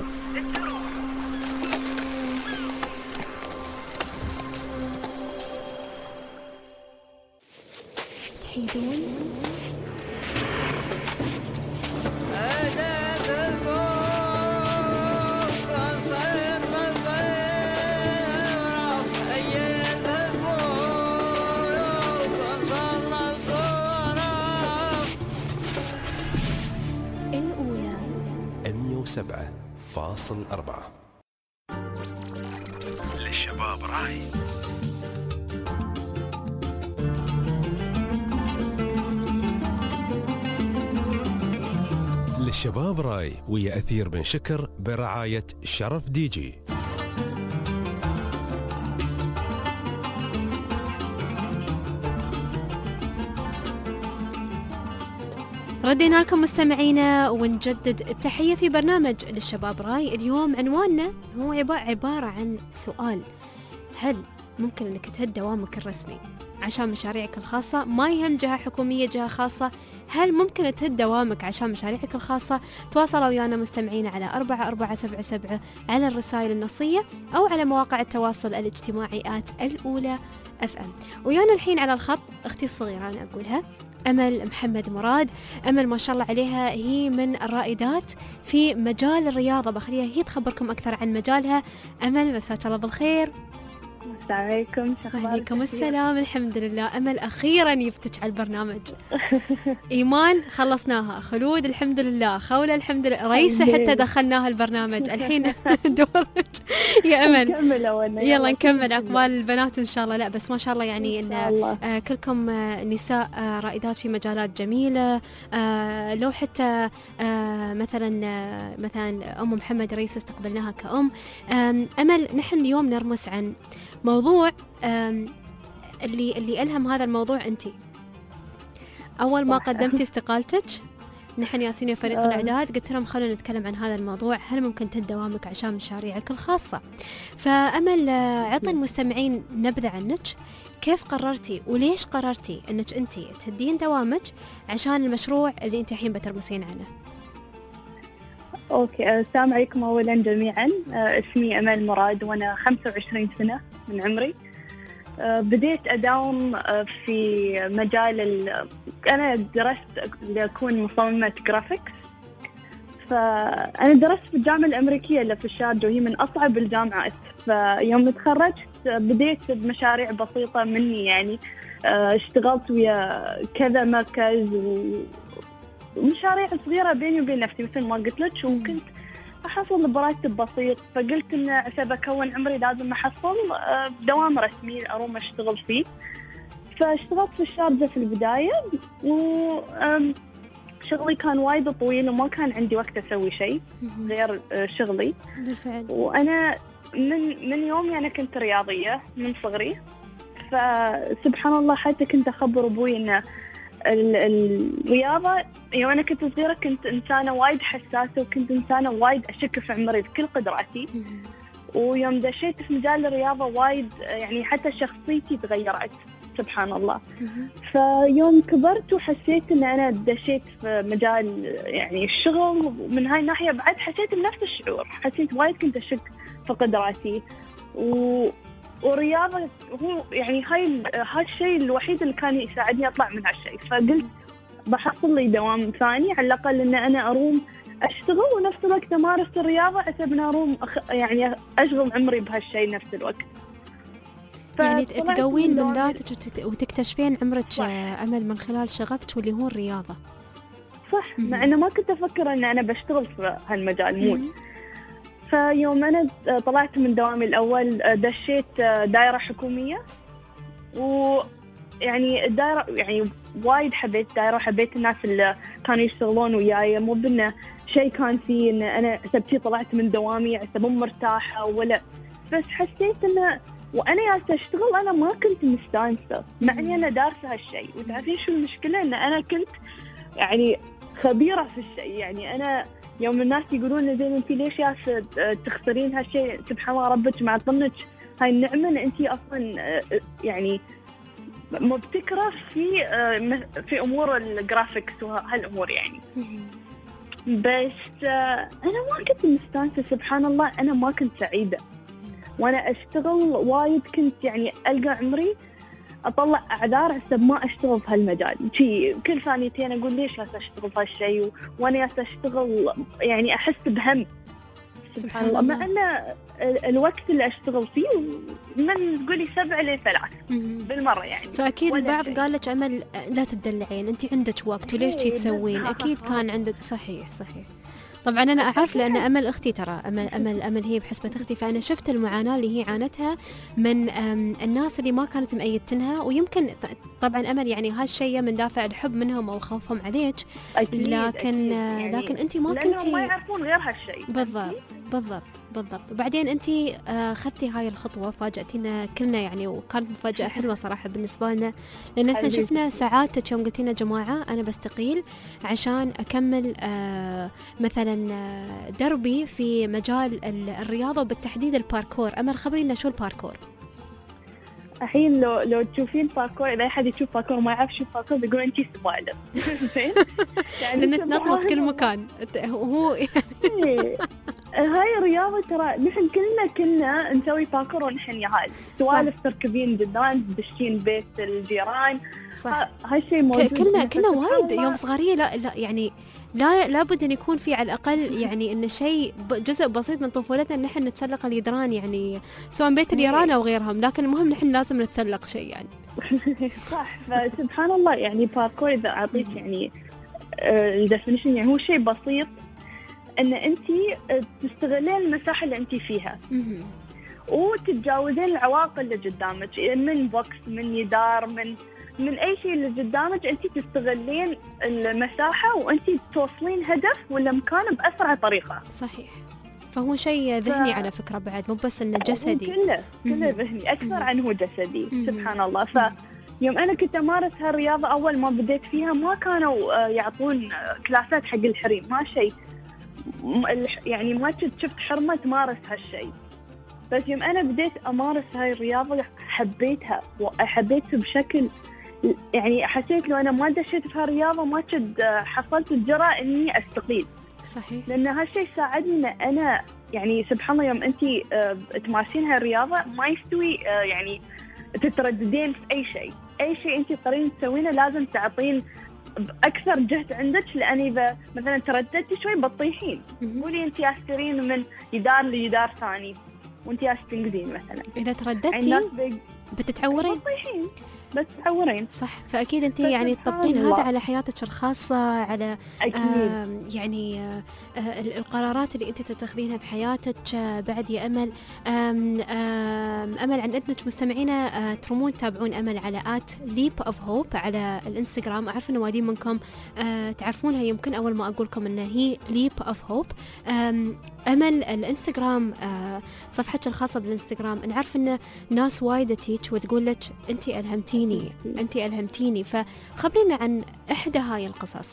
تحيدون الأولى 107.4 للشباب راي. للشباب راي ويا أثير بن شكر برعاية شرف دي جي. ردينا لكم مستمعينا ونجدد التحية في برنامج للشباب راي. اليوم عنواننا هو عبارة عن سؤال: هل ممكن أنك تهد دوامك الرسمي عشان مشاريعك الخاصة؟ ما يهم جهة حكومية جهة خاصة، هل ممكن تهد دوامك عشان مشاريعك الخاصة؟ تواصلوا ويانا مستمعينا على 4477 على الرسائل النصية أو على مواقع التواصل الاجتماعي الأولى FM. ويانا الحين على الخط أختي الصغيرة أنا أقولها أمل محمد مراد. أمل ما شاء الله عليها هي من الرائدات في مجال الرياضة، بخليها هي تخبركم أكثر عن مجالها. أمل مساك الله بالخير. السلام عليكم. عليكم السلام. الحمد لله. أمل أخيرا يفتش على البرنامج. إيمان خلصناها، خلود الحمد لله، خولة الحمد لله، رئيسة حتى دخلناها البرنامج. الحين دورك يا أمل. يلا نكمل عقبال البنات إن شاء الله. لا بس ما شاء الله يعني إن كلكم نساء رائدات في مجالات جميلة. لو حتى مثلا أم محمد رئيسة استقبلناها كأم. أمل نحن اليوم نرمس عن موضوع اللي ألهم هذا الموضوع أنتي. أول ما قدمتي استقالتك نحن ياسين فريق الإعداد قلت لهم خلونا نتكلم عن هذا الموضوع، هل ممكن تهد دوامك عشان مشاريعك الخاصة؟ فأمل عطي المستمعين نبذة عنك، كيف قررتي وليش قررتي أنك أنتي تهدين دوامك عشان المشروع اللي أنتي الحين بترمسين عنه؟ أوكي، السلام عليكم أولا جميعا. اسمي أمل مراد وأنا 25 سنة من عمري. بديت أداوم في مجال أنا درست لأكون مصممة جرافيكس، فأنا درست في الجامعة الأمريكية اللي في الشارجة وهي من أصعب الجامعات. فيوم تخرجت بديت بمشاريع بسيطة مني، يعني اشتغلت ويا كذا مركز ومشاريع صغيرة بيني وبين نفسي مثل ما قلت لك، وكنت أحصل براتب بسيط. فقلت إن عشان أكون عمري لازم أحصل دوام رسمي أروم أشتغل فيه. فاشتغلت في الشارجة في البداية، وشغلت شغلي كان وايد طويل وما كان عندي وقت أسوي شيء غير شغلي بالفعل. وأنا من يومي أنا كنت رياضية من صغري، فسبحان الله حتى كنت أخبر أبوي إن الرياضة يوم أنا كنت صغيرة كنت إنسانة وايد حساسة وكنت إنسانة وايد أشك في عمري بكل قدراتي، ويوم دشيت في مجال الرياضة وايد يعني حتى شخصيتي تغيرت سبحان الله. فيوم كبرت وحسيت إن أنا دشيت في مجال يعني الشغل، ومن هاي الناحية بعد حسيت بنفس الشعور، حسيت وايد كنت أشك في قدراتي والرياضة هو يعني هاي الشيء الوحيد اللي كان يساعدني أطلع من هالشيء. فقلت بحصل لي دوام ثاني على الأقل إن أنا أروم أشتغل ونفس الوقت أمارس الرياضة حسب إن أروم يعني أشغل عمري بهالشيء نفس الوقت. يعني تقوين من ذاتك وتكتشفين عمرك أمل من خلال شغفك واللي هو الرياضة. صح. مع أنه ما كنت أفكر أن أنا بشتغل في هالمجال مو. فيوم أنا طلعت من دوامي الأول دشيت دائرة حكومية، ويعني الدائرة يعني وايد حبيت الدائرة وحبيت الناس اللي كانوا يشتغلون وياي، مو بأنه شيء كان فيه إن أنا حسبتي طلعت من دوامي حسب مرتاحة ولا، بس حسيت إنه وأنا جالسة أشتغل أنا ما كنت مستانسة مع إني أنا دارسة هالشيء. وتعرفين شو المشكلة؟ إن أنا كنت يعني خبيرة في الشيء، يعني أنا يوم الناس يقولون لي زين أنتِ ليش جالسة تخسرين هالشيء، سبحان الله ربك معطنك هاي النعمة إن أنتِ أصلا يعني مبتكرة في أمور الجرافيكس وهالأمور يعني. بس أنا ما كنت مستانسة سبحان الله، أنا ما كنت سعيدة وأنا أشتغل وايد، كنت يعني ألقى عمري أطلع أعذار حسب ما أشتغل في هالمجال. كل ثانيتين أقول ليش جالسة أشتغل في هالشيء وأنا جالسة أشتغل يعني أحس بهم سبحان الله، مع أن الوقت اللي أشتغل فيه من تقولي 7 إلى 3 بالمرة يعني. فأكيد البعض قال لك أمل لا تدلعين، أنت عندك وقت وليش تسوين؟ أكيد كان عندك. صحيح. طبعا أنا أعرف لأن أمل أختي، ترى أمل هي بحسبة أختي، فأنا شفت المعاناة اللي هي عانتها من الناس اللي ما كانت مأيدتنها. ويمكن طبعا أمل يعني هالشيء من دافع الحب منهم أو خوفهم عليك، أكيد لكن أكيد يعني لكن أنت ما كنتي كنتي ما يعرفون غير هالشيء. بالضبط. وبعدين أنت خذتي هاي الخطوة، فاجأتينا كلنا يعني، وكانت مفاجأة حلوة صراحة بالنسبة لنا، لأن احنا شفنا سعادتك يوم قلتينا جماعة أنا بستقيل عشان أكمل مثلا دربي في مجال الرياضة وبالتحديد الباركور. أمل خبرينا شو الباركور؟ الحين لو تشوفين باركور، إذا أحد يشوف باركور ما يعرف شو باركور بيقول أنتي سبايدر. زين يعني نتنطط كل مكان هو يعني هاي الرياضة ترى نحن كنا نسوي باركور ونحن يهال سوالف تركبين جدران تدشين بيت الجيران. صح. هاي الشيء موجود كنا وايد يوم صغارية. لا يعني لابد أن يكون في على الأقل يعني إن شيء جزء بسيط من طفولتنا إن نحن نتسلق الجدران، يعني سواء بيت اليران أو غيرهم، لكن المهم نحن لازم نتسلق شيء يعني. صح. فسبحان الله يعني باركور إذا أعطيك يعني الديفينيشن يعني هو شيء بسيط إن أنتي تستغلين المساحة اللي أنتي فيها وتتجاوزين العوائق اللي قدامك، من بوكس من يدار من أي شيء اللي قدامك، أنتي تستغلين المساحة وأنتي توصلين هدف ولا مكان بأسرع طريقة. صحيح. فهو شيء ذهني على فكرة بعد، مو بس إنه جسدي. كله ذهني أكثر عنه جسدي. سبحان الله. يوم أنا كنت أمارس هالرياضة أول ما بديت فيها ما كانوا يعطون كلاسات حق الحريم، ما شيء يعني ما شفت حرمة تمارس هالشيء. بس يوم أنا بديت أمارس هاي الرياضة حبيتها وحبيتها بشكل يعني حسيت لو أنا ما دشيت في هالرياضة ما كنت حصلت الجرأة إني أستقيل. صحيح. لأن هالشيء ساعدني إن أنا يعني سبحان الله يوم أنتي تمارسين هالرياضة ما يستوي يعني تترددين في أي شيء أنتي تقدرين تسوينه لازم تعطين أكثر جهد عندك، لأن إذا مثلا ترددتي شوي بتطيحين. قولي أنتي أسكرين من يدار ليدار ثاني وأنتي أستنقذين مثلا، إذا ترددتي بتتعورين. بس تعورين. صح. فأكيد أنت يعني تطبقين هذا على حياتك الخاصة، على يعني القرارات اللي أنت تتخذينها بحياتك بعد يا أمل. أمل عن إذنك مستمعينا ترمون تتابعون أمل على @leap_of_hope على الإنستغرام. أعرف إنه وايدين منكم تعرفونها، يمكن أول ما أقولكم إن هي leap_of_hope. أمل الإنستغرام صفحتك الخاصة بالإنستغرام، نعرف إن ناس وايد تيج وتقول لك أنت ألهمتيني، فخبرينا عن إحدى هاي القصص.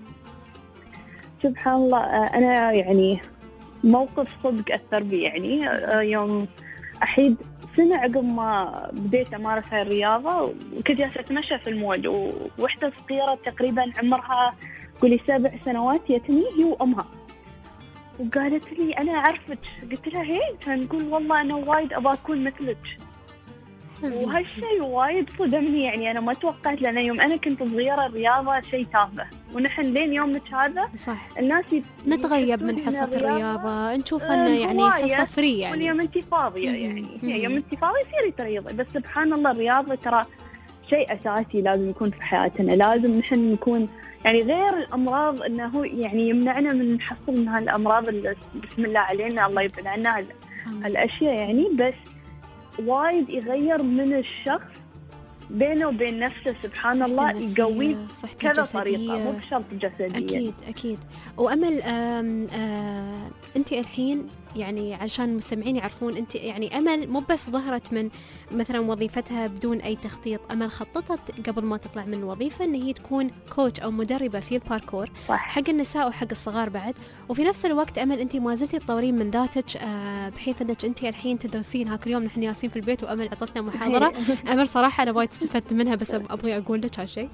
سبحان الله، أنا يعني موقف صدق أثر بي. يعني يوم أحيد سنة عقب ما بديت أمارس هاي الرياضة، وكنت جالسة أتمشى في الموج، ووحدة صغيرة تقريبا عمرها قولي 7 سنوات يتني، هي وأمها، وقالت لي أنا أعرفك. قلت لها هي، كان نقول والله أنا وايد أبغى أكون مثلك. وهالشيء وايد صدمني، يعني أنا ما توقعت، لأن يوم أنا كنت صغيرة الرياضة شيء تافه، ونحن لين يومك هذا صح الناس نتغيب من حصة الرياضة، نشوف أنه يعني حصة فري، يعني واليوم أنت فاضية، يعني يوم أنت فاضية سيري تريضي. بس سبحان الله الرياضة ترى شيء أساسي لازم يكون في حياتنا، لازم نحن نكون يعني غير الأمراض أنه يعني يمنعنا من نحصل من هالأمراض بسم الله علينا، الله يبعد عنا هالأشياء يعني. بس وايد يغير من الشخص بينه وبين نفسه، سبحان الله، يقوي كذا طريقة، مو بشرط جسديا. أكيد. وأمل أنت الحين يعني عشان المستمعين يعرفون، أنت يعني أمل مو بس ظهرت من مثلا وظيفتها بدون أي تخطيط، أمل خططت قبل ما تطلع من الوظيفة أن هي تكون كوتش أو مدربة في الباركور حق النساء وحق الصغار بعد. وفي نفس الوقت أمل أنت ما زلتي تطورين من ذاتك، بحيث أنك أنت الحين تدرسين. هاك اليوم نحن جالسين في البيت وأمل عطتنا محاضرة. أمل صراحة أنا وايد استفدت منها، بس أبغي أقول لك هالشيء.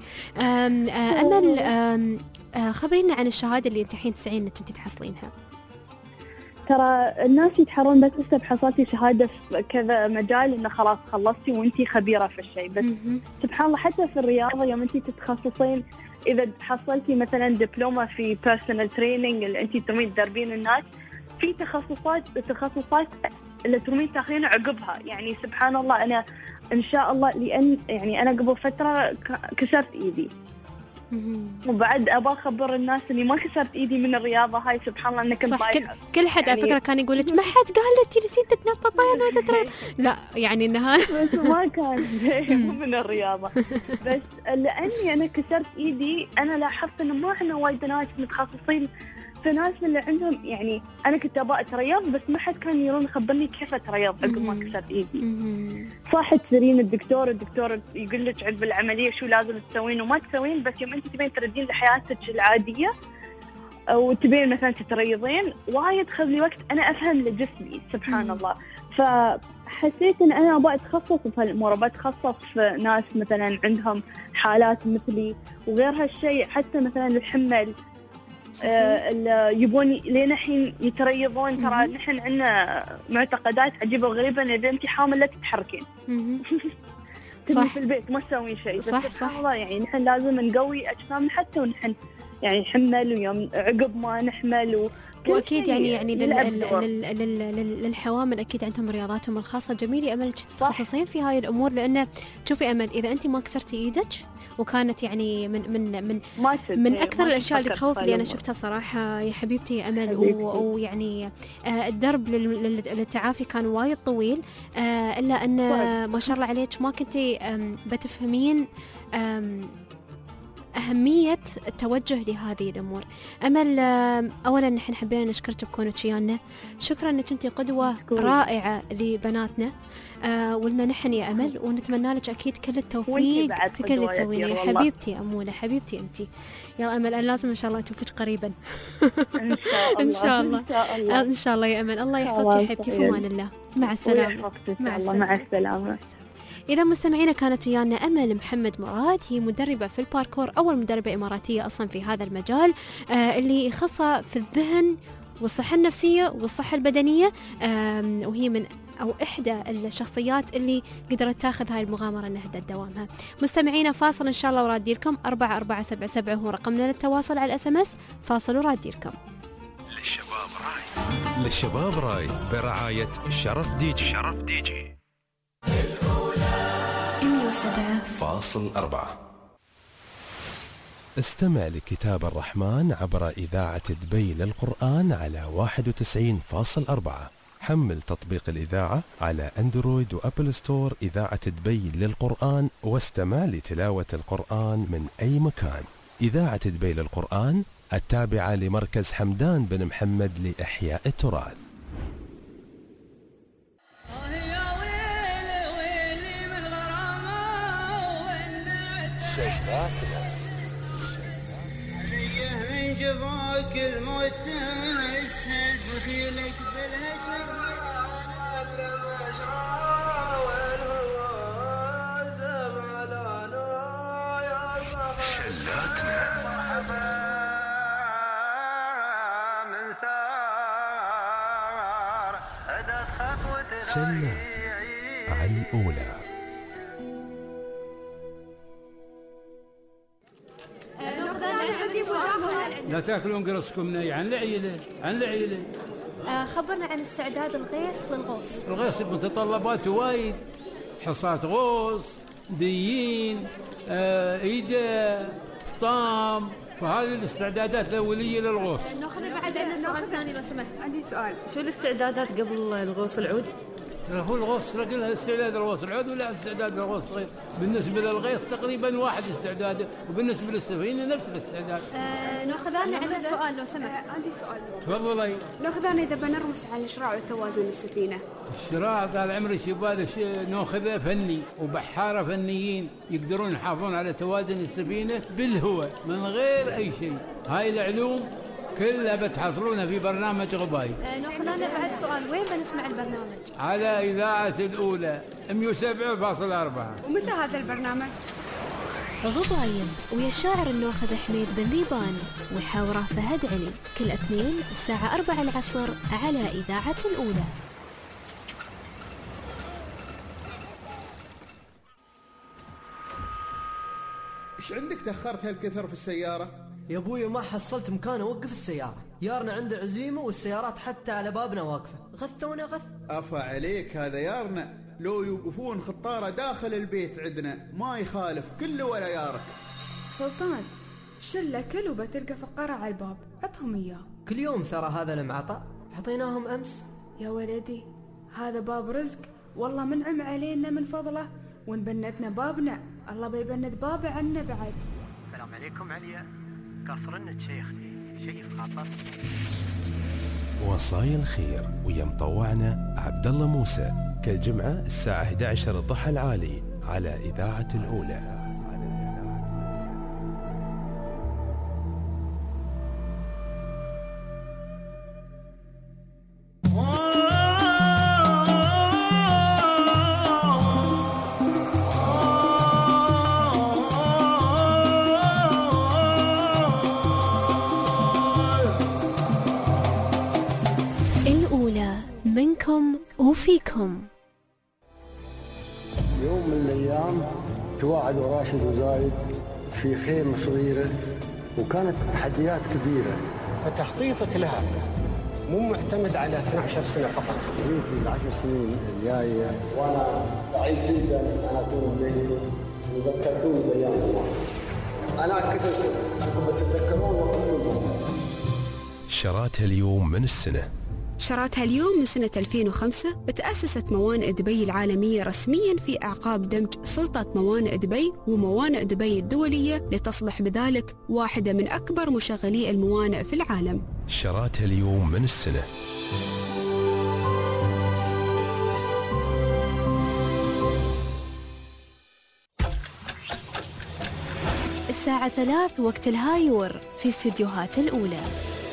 أمل خبرينا عن الشهادة اللي أنت الحين تسعين أنك أنت تحصلينها. ترى الناس يتحرون بس هسه بحصلتي شهادة في كذا مجال إنه خلاص خلصتي وأنتي خبيرة في الشيء. بس سبحان الله حتى في الرياضة يوم أنتي تتخصصين، إذا حصلتي مثلا دبلومة في personal training اللي أنتي ترمين تدربين الناس، في تخصصات اللي ترمين تاخذين عقبها. يعني سبحان الله أنا إن شاء الله، لأن يعني أنا قبل فترة كسرت إيدي، وبعد أبغى أخبر الناس إني ما كسرت إيدي من الرياضة هاي. سبحان الله إنك طايحة. كل حد على فكرة كان يقول لك ما حد قال لك جلسين تتنططين وتترين. لا يعني إنها بس ما كان مو من الرياضة. بس لأني أنا كسرت إيدي، أنا لاحظت إنه ما عندنا وايد ناس متخصصين في ناس اللي عندهم. يعني أنا كنت أبغى أتريض، بس ما حد كان يرون يخبرني كيف أتريض عقب ما كسرت إيدي. صح تسرين الدكتور يقول لك عقب العملية شو لازم تسوين وما تسوين، بس يوم أنت تبين تردين لحياتك العادية وتبين مثلا تتريضين، وايد خذ لي وقت أنا أفهم لجسمي. سبحان الله. فحسيت إن أنا أبغى أتخصص في هالأمور، بتخصص في ناس مثلا عندهم حالات مثلي. وغير هالشيء حتى مثلا الحمل اللي يبون لين الحين يتريضون. ترى نحن عندنا معتقدات عجيبة وغريبة، إن إذا أنت حامل لا تتحركين تبني في البيت ما تسوين شيء. بس سبحان الله يعني نحن لازم نقوي أجسامنا حتى ونحن يعني نحمل، ويوم عقب ما نحمل واكيد يعني للحوامل اكيد عندهم رياضاتهم الخاصه. جميل يا امل تتخصصين في هاي الامور، لان شوفي امل اذا انت ما كسرتي ايدك، وكانت يعني من اكثر الاشياء اللي تخوف اللي انا شفتها صراحه يا حبيبتي يا امل. ويعني الدرب للتعافي كان وايد طويل، الا ان ما شاء الله عليك ما كنتي بتفهمين أهمية التوجه لهذه الأمور. أمل أولا نحن حبينا نشكرك بكونك ويانا، شكرا أنك أنت قدوة رائعة لبناتنا، ولنا نحن يا أمل، ونتمنى لك أكيد كل التوفيق في كل اللي تسوينه. حبيبتي أمولة، حبيبتي أنت يا أمل. أنا لازم إن شاء الله أشوفك قريبا إن شاء الله إن شاء الله يا أمل. الله يحفظك يا حبيبتي، في أمان الله. مع السلامة. مع السلامة. إذا مستمعينا كانت ويانا أمل محمد مراد، هي مدربة في الباركور، أول مدربة إماراتية أصلا في هذا المجال، اللي يخصها في الذهن والصحة النفسية والصحة البدنية، وهي من أو إحدى الشخصيات اللي قدرت تاخذ هاي المغامرة أنها دوامها. مستمعينا فاصل إن شاء الله وراد لكم. 4477 هو رقمنا للتواصل على SMS. فاصل وراد لكم. للشباب راي برعاية شرف ديجي. 107.4. استمع لكتاب الرحمن عبر إذاعة دبي للقرآن على 91.4. حمل تطبيق الإذاعة على أندرويد وأبل ستور إذاعة دبي للقرآن واستمع لتلاوة القرآن من أي مكان. إذاعة دبي للقرآن التابعة لمركز حمدان بن محمد لإحياء التراث. من جفاك الموت تسهل بخيلك بالهجر شلات على الأولى. لا تاكلون قرصكم ني عن العيلة. خبرنا عن استعداد الغيث للغوص. الغيث متطلبات وايد، حصات غوص، ديين، ايده، طام، فهذه الاستعدادات الأولية للغوص. ناخذ بعد عندنا سؤال ثاني لو سمحت. عندي سؤال، شو الاستعدادات قبل الغوص العود؟ هو الغوص لها استعداد الغوص العود ولا استعداد الغوص الصغير. بالنسبة للغيث تقريبا واحد استعداده، وبالنسبة للسفينة نفس الاستعداد. ناخذ عندنا سؤال لو سمحت. عندي سؤال. تفضلي. ناخذ إذا بنرمس على الشراع وتوازن السفينة. الشراع طال عمري شباب ناخذه فني وبحارة فنيين يقدرون يحافظون على توازن السفينة بالهواء من غير أي شيء. هاي العلوم كلها بتحصلونها في برنامج غباي. ناخذ بعد سؤال، وين بنسمع البرنامج؟ على إذاعة الأولى 107.4. ومتى هذا البرنامج؟ غباين ويا الشاعر الناخذ حميد بن ذيبان وحاوره فهد علي، كل اثنين الساعة 4 العصر على إذاعة الأولى. ايش عندك تأخرت هالكثر في السيارة؟ يا ابوي ما حصلت مكان اوقف السيارة، يارنا عنده عزيمة والسيارات حتى على بابنا واقفة، غثونا غث. أفا عليك هذا يارنا، لو يوقفون خطارة داخل البيت عندنا ما يخالف كله ولا يارك. سلطان شلة كل وبتلقى فقارة على الباب، عطهم اياه. كل يوم ترى هذا المعطى، عطيناهم امس. يا ولدي هذا باب رزق، والله منعم علينا من فضله، وان بنتنا بابنا الله بيبند بابه عنا بعد. السلام عليكم عليا، قاصرنك شيء خاطر. وصايا الخير ويا مطوعنا عبد الله موسى كل جمعة الساعة 11 الضحى العالي على إذاعة الأولى. منكم وفيكم. يوم من الأيام تواعدوا راشد وزايد في خيمة صغيرة، وكانت تحديات كبيرة، فتخطيطك لها مو معتمد على 12 سنة فقط. جيتي ال10 سنين الجاية وأنا سعيد جدا أن أكون بينكم وذكرتوني بأيام زمان. أنا كتبت أنكم بتتذكرون وقتكم. شراتها اليوم من السنة. شراتها اليوم من سنة 2005 تأسست موانئ دبي العالمية رسميا في أعقاب دمج سلطة موانئ دبي وموانئ دبي الدولية، لتصبح بذلك واحدة من أكبر مشغلي الموانئ في العالم. شراتها اليوم من السنة. الساعة 3 وقت الهايور في استديوهات الأولى.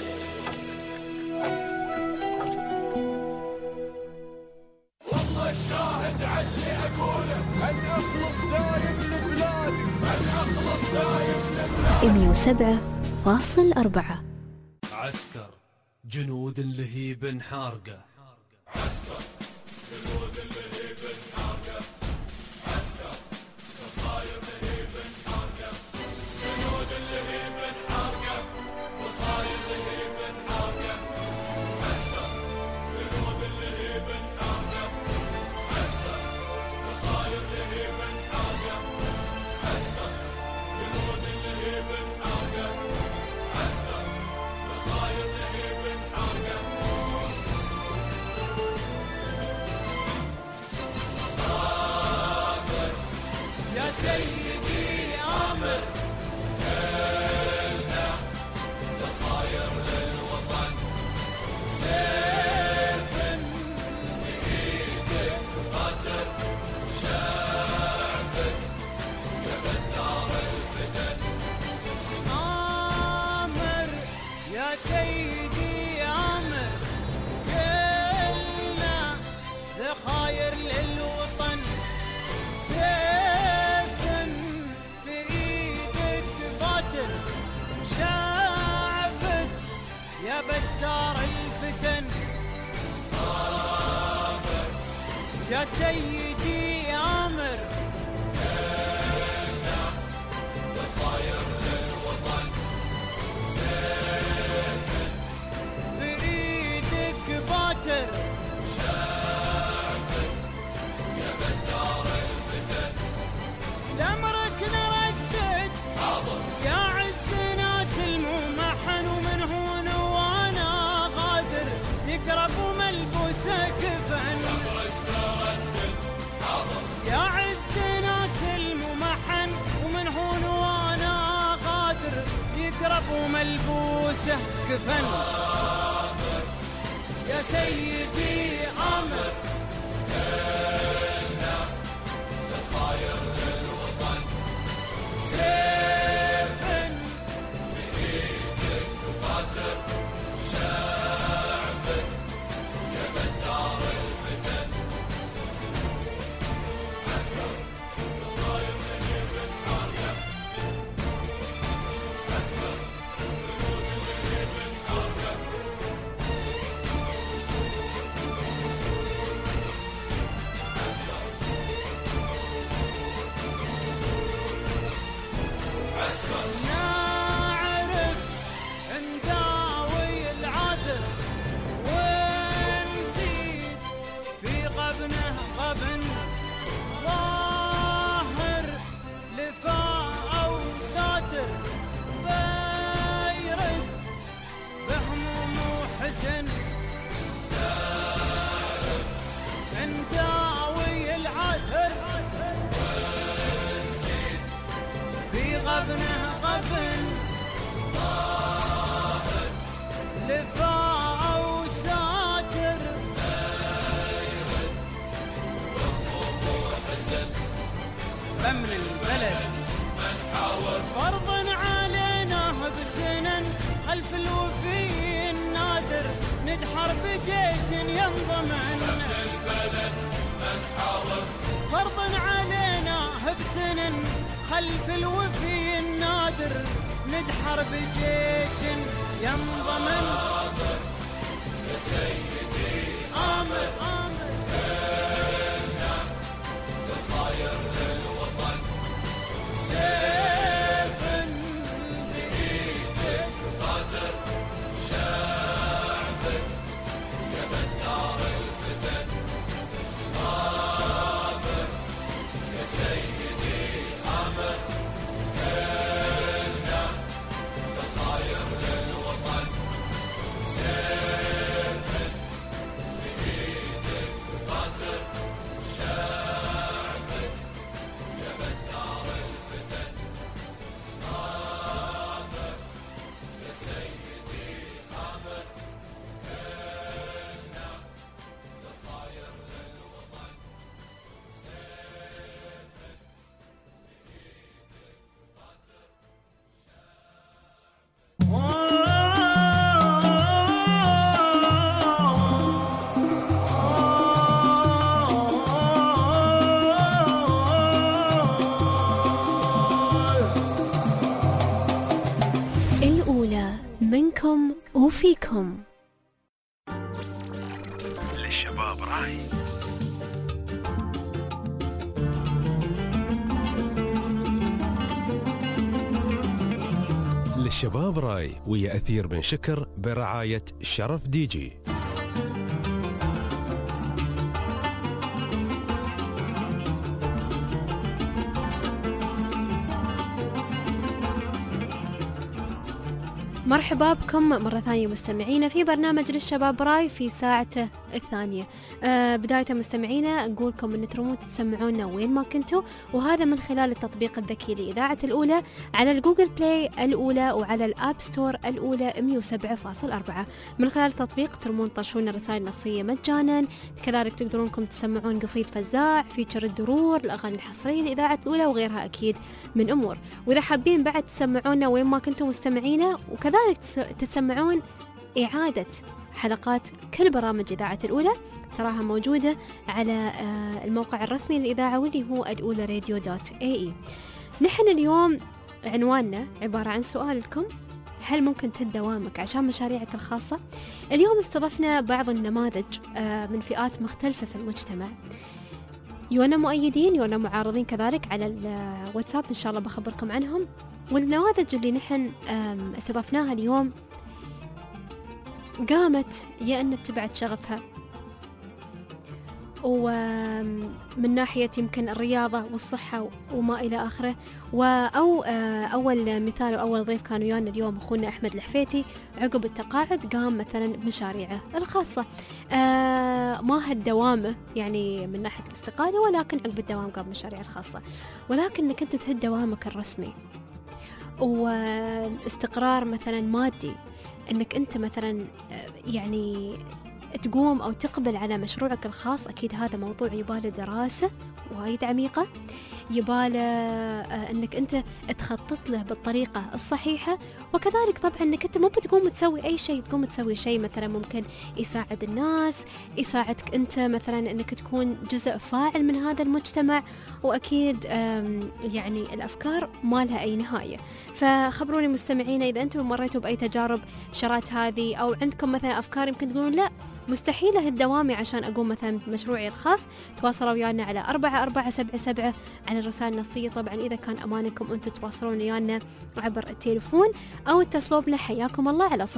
الشاهد علي أقوله أن أخلص دايم لبلادي، أن أخلص دايم لبلادي. 107.4. عسكر جنود لهيب حارقة، عسكر جنود لهيب حارقة، عسكر خصاير لهيب حارقة، جنود لهيب حارقة، خصاير لهيب حارقة، عسكر جنود لهيب حارقة، عسكر خصاير لهيب حارقة. سيدي أمر كلنا ذخاير للوطن، سيف في ايدك باتر شعبك يا بتار الفتن. يا سيدي أمر كلنا ذخاير للوطن، سيف في ايدك باتر شعبك يا بتار الفتن. لأمرك نردد حاضر يا عز ناس الممحن، ومن هون وانا غادر يقرب وملبوسه كفن. يا عز ناس الممحن، ومن هون وانا غادر يقرب وملبوسه كفن. يا سيدي أمر كلنا ذخاير للوطن، سيف بإيدك باتر شعبك يا بتار الفتن. عسكر ذخاير لهيب حارقة، عسكر جنود لهيب حارقة. نعرف نداوي العذر ونزيد في غبنه غبن، ظاهر لفاء أو ساتر بيرد بهموم وحزن. نعرف نداوي العذر ونزيد في غبنه غبن، ظاهر لفاء أو ساتر بيرد بهموم وحزن. بمن البلد من حاول فرض علينا بسنن، خلف الوفي النادر ندحر بجيش ينضمن. من البلد من حاول فرض علينا بسنن، خلف الوفي النادر ندحر بجيش ينضمن. يا سيدي آمر كلنا ذخاير للوطن، سيف بإيدك باتر شعبك يا بتار الفتن. آمر يا سيدي آمر كلنا ذخاير للوطن، سيف بإيدك باتر شعبك يا بتار الفتن. آمر يا سيدي آمر كلنا ذخاير للوطن، سيف بإيدك باتر الأولى منكم وفيكم. للشباب راي. للشباب راي ويا أثير بن شكر برعاية شرف دي جي. مرحبا بكم مرة ثانية مستمعينا في برنامج للشباب راي في ساعته الثانية. بداية مستمعينا نقولكم أن ترمون تسمعونا وين ما كنتوا، وهذا من خلال التطبيق الذكي لإذاعة الأولى على الجوجل بلاي الأولى وعلى الآب ستور الأولى 107.4. من خلال التطبيق ترمون تطشون رسائل نصية مجانا، كذلك تقدرونكم تسمعون قصيد فزاع، فيتشر الدرور، الأغاني الحصرية لإذاعة الأولى وغيرها أكيد من أمور. وإذا حابين بعد تسمعونا وين ما كنتوا مستمعينا، وكذلك تسمعون إعادة حلقات كل برامج إذاعة الأولى، تراها موجودة على الموقع الرسمي للإذاعة واللي هو الأولى-radio.ae. نحن اليوم عنواننا عبارة عن سؤال لكم: هل ممكن تهد دوامك عشان مشاريعك الخاصة؟ اليوم استضفنا بعض النماذج من فئات مختلفة في المجتمع، يونا مؤيدين يونا معارضين، كذلك على الواتساب إن شاء الله بخبركم عنهم. والنماذج اللي نحن استضفناها اليوم قامت يا أن اتبعت شغفها، ومن ناحية يمكن الرياضة والصحة وما إلى آخره. أو أول مثال وأول ضيف كان ويانا اليوم أخونا أحمد الحفيتي، عقب التقاعد قام مثلا بمشاريعه الخاصة، ما هد دوامه يعني من ناحية الاستقالة، ولكن عقب الدوام قام بمشاريعه الخاصة. ولكن إنك أنت تهد دوامك الرسمي واستقرار مثلا مادي، انك انت مثلا يعني تقوم او تقبل على مشروعك الخاص، اكيد هذا موضوع يباله دراسة وايد عميقة، يباله انك انت تخطط له بالطريقة الصحيحة. وكذلك طبعا انك انت مو بتقوم تسوي اي شيء، تقوم تسوي شيء مثلا ممكن يساعد الناس، يساعدك انت مثلا انك تكون جزء فاعل من هذا المجتمع. واكيد يعني الافكار ما لها اي نهاية. فخبروني مستمعينا اذا انتم مريتوا باي تجارب شرات هذه، او عندكم مثلا افكار يمكن تقولون لا مستحيل أهد دوامي عشان أقوم مثلا بمشروعي الخاص. تواصلوا ويانا على 4477 على الرسائل النصية. طبعا إذا كان أمانكم أنتم تواصلون ويانا عبر التليفون، أو اتصلوا بنا حياكم الله على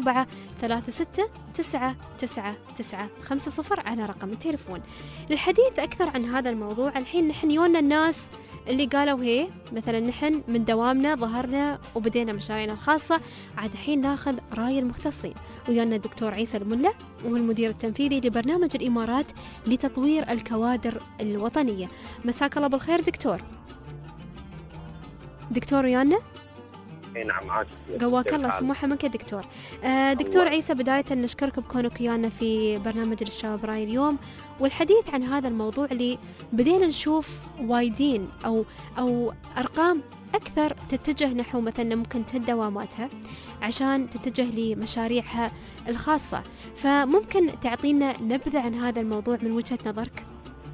0436999950 على رقم التليفون. للحديث أكثر عن هذا الموضوع الحين نحن يونا الناس اللي قالوا هي مثلا نحن من دوامنا ظهرنا وبدينا مشاريعنا الخاصة، عاد الحين ناخذ رأي المختصين. ويانا الدكتور عيسى الملا، وهو المدير التنفيذي لبرنامج الإمارات لتطوير الكوادر الوطنية. مساك الله بالخير دكتور. دكتور ويانا؟ نعم عاد. قواك الله، سموحة منك يا دكتور. دكتور عيسى، بداية نشكرك بكونك ويانا في برنامج الشباب رأي اليوم، والحديث عن هذا الموضوع اللي بدينا نشوف وايدين أو أرقام أكثر تتجه نحو مثلا ممكن تهد دواماتها عشان تتجه لمشاريعها الخاصة. فممكن تعطينا نبذة عن هذا الموضوع من وجهة نظرك؟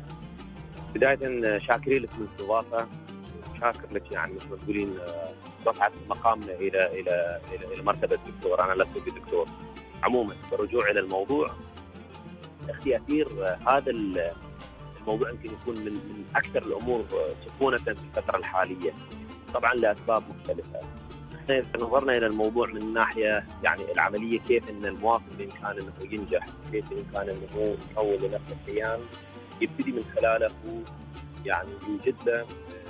بداية شاكرين لك الاستضافة، شاكر لك يعني مثل ما تقولين رفعت مقامنا إلى مرتبة دكتور. أنا لست بدكتور. عموما بالرجوع إلى الموضوع، أختي أثير، هذا الموضوع يمكن يكون من أكثر الأمور سخونة في الفترة الحالية، طبعا لأسباب مختلفة. احنا إذا نظرنا إلى الموضوع من ناحية يعني العملية، كيف أن المواطن بإمكانه أنه ينجح، كيف بإمكانه أنه يحول لنفسه كيان يبتدي من خلاله يعني يوجد له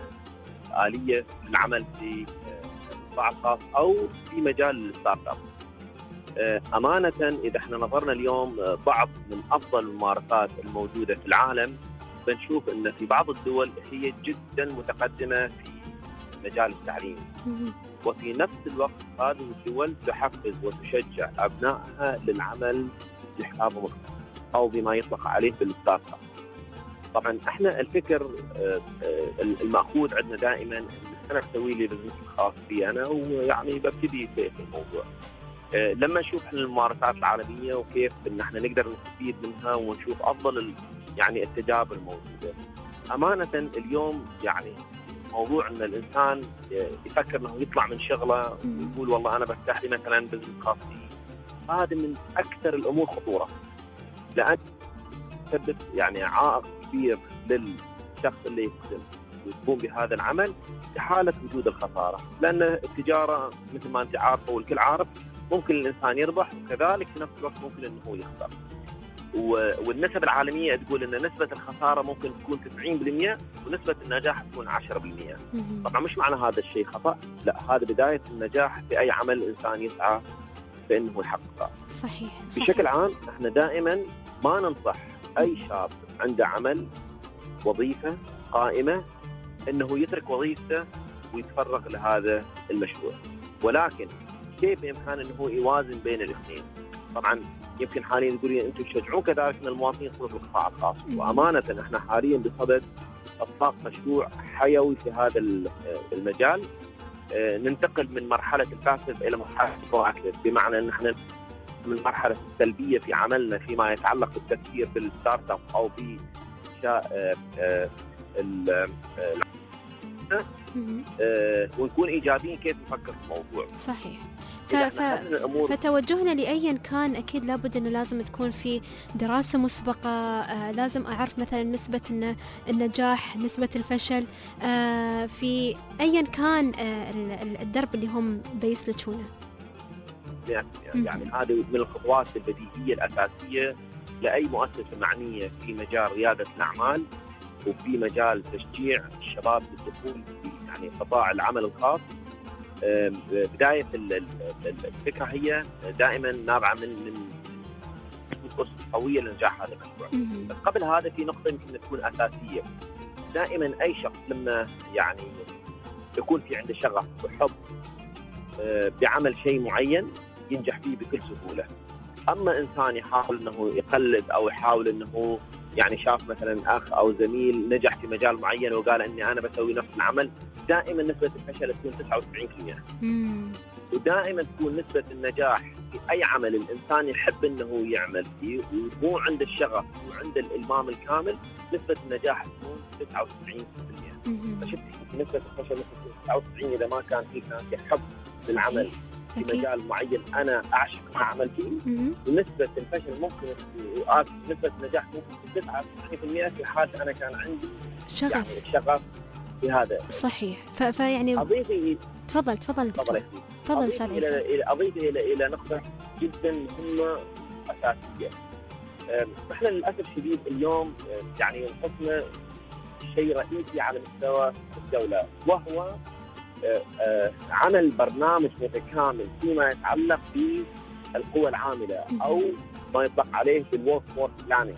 آلية للعمل في القطاع الخاص أو في مجال الستارت اب. أمانة إذا احنا نظرنا اليوم بعض من أفضل الممارسات الموجودة في العالم، بنشوف أن في بعض الدول هي جدا متقدمة في مجال التعليم، وفي نفس الوقت هذه الدول تحفز وتشجع أبنائها للعمل لحسابهم أو بما يطلق عليه بالستارت اب. طبعا احنا الفكر المأخوذ عندنا دائما ان انا اسوي لي بزنس خاص بي انا، ويعني ببتدي في الموضوع. لما نشوف احنا الممارسات العالميه وكيف ان احنا نقدر نستفيد منها ونشوف افضل يعني التجارب الموجوده. امانه اليوم يعني موضوع ان الانسان يفكر انه يطلع من شغله ويقول والله انا بفتح لي مثلا بزنس خاص بي، هذا من اكثر الامور خطوره، لان تسبب يعني عائق كبير للشخص اللي يقوم بهذا العمل في حالة وجود الخسارة. لأن التجارة مثل ما أنت عارفة والكل عارف ممكن الإنسان يربح، وكذلك في نفس الوقت ممكن أنه يخسر. والنسب العالمية تقول أن نسبة الخسارة ممكن تكون 90% ونسبة النجاح تكون 10%. طبعا مش معنى هذا الشيء خطأ، لا، هذا بداية النجاح في أي عمل الإنسان يسعى بأنه يحققه. صحيح. بشكل عام احنا دائما ما ننصح أي شاب عنده عمل وظيفة قائمة أنه يترك وظيفته ويتفرغ لهذا المشروع، ولكن كيف بإمكانه أنه يوازن بين الاثنين؟ طبعا يمكن حاليا تقولين أنتم تشجعون كذلك أن المواطنين يدخلون في القطاع الخاص، وأمانة احنا حاليا بصدد إطلاق مشروع حيوي في هذا المجال. ننتقل من مرحلة الباسيف إلى مرحلة البروأكتيف، بمعنى أن احنا من المرحلة السلبية في عملنا فيما يتعلق بالتفكير بالستارت اب أو بإنشاء ونكون إيجابيين كيف نفكر في الموضوع. صحيح. فتوجهنا لأيا كان أكيد لابد أنه لازم تكون في دراسة مسبقة، لازم أعرف مثلا نسبة النجاح، نسبة الفشل، في أيا كان الدرب اللي هم بيسلكونه. يعني هذه من الخطوات البديهية الأساسية لأي مؤسسة معنية في مجال ريادة الأعمال وفي مجال تشجيع الشباب للدخول في يعني قطاع العمل الخاص. بداية الفكرة هي دائما نابعة من الأسس القوية لنجاح هذا المشروع. بس قبل هذا في نقطة يمكن تكون أساسية. دائما أي شخص لما يعني يكون في عنده شغف وحب بعمل شيء معين ينجح فيه بكل سهولة. أما إنسان يحاول أنه يقلد أو يحاول أنه يعني شاف مثلا أخ أو زميل نجح في مجال معين وقال أني أنا بسوي نفس العمل، دائما نسبة الفشل تكون 99%. ودائما تكون نسبة النجاح في أي عمل الإنسان يحب أنه يعمل فيه وهو عنده الشغف وعنده الإلمام الكامل، نسبة النجاح تكون 99%. فشفت نسبة الفشل تكون 99 إذا ما كان في حب للعمل في مجال معين أنا أعشق أعمل فيه. ونسبة الفشل ممكن نسبة النجاح ممكن 99% في حال أنا كان عندي شغف يعني شغف في هذا. صحيح. فيعني أضيفي تفضل أضيف إلى نقطة جدا مهمة أساسية. إحنا للأسف الشديد اليوم يعني نحطنا شيء رئيسي على مستوى الدولة، وهو عمل برنامج متكامل فيما يتعلق بالقوى العاملة أو ما يطلق عليه بالورك فورس بلانينج.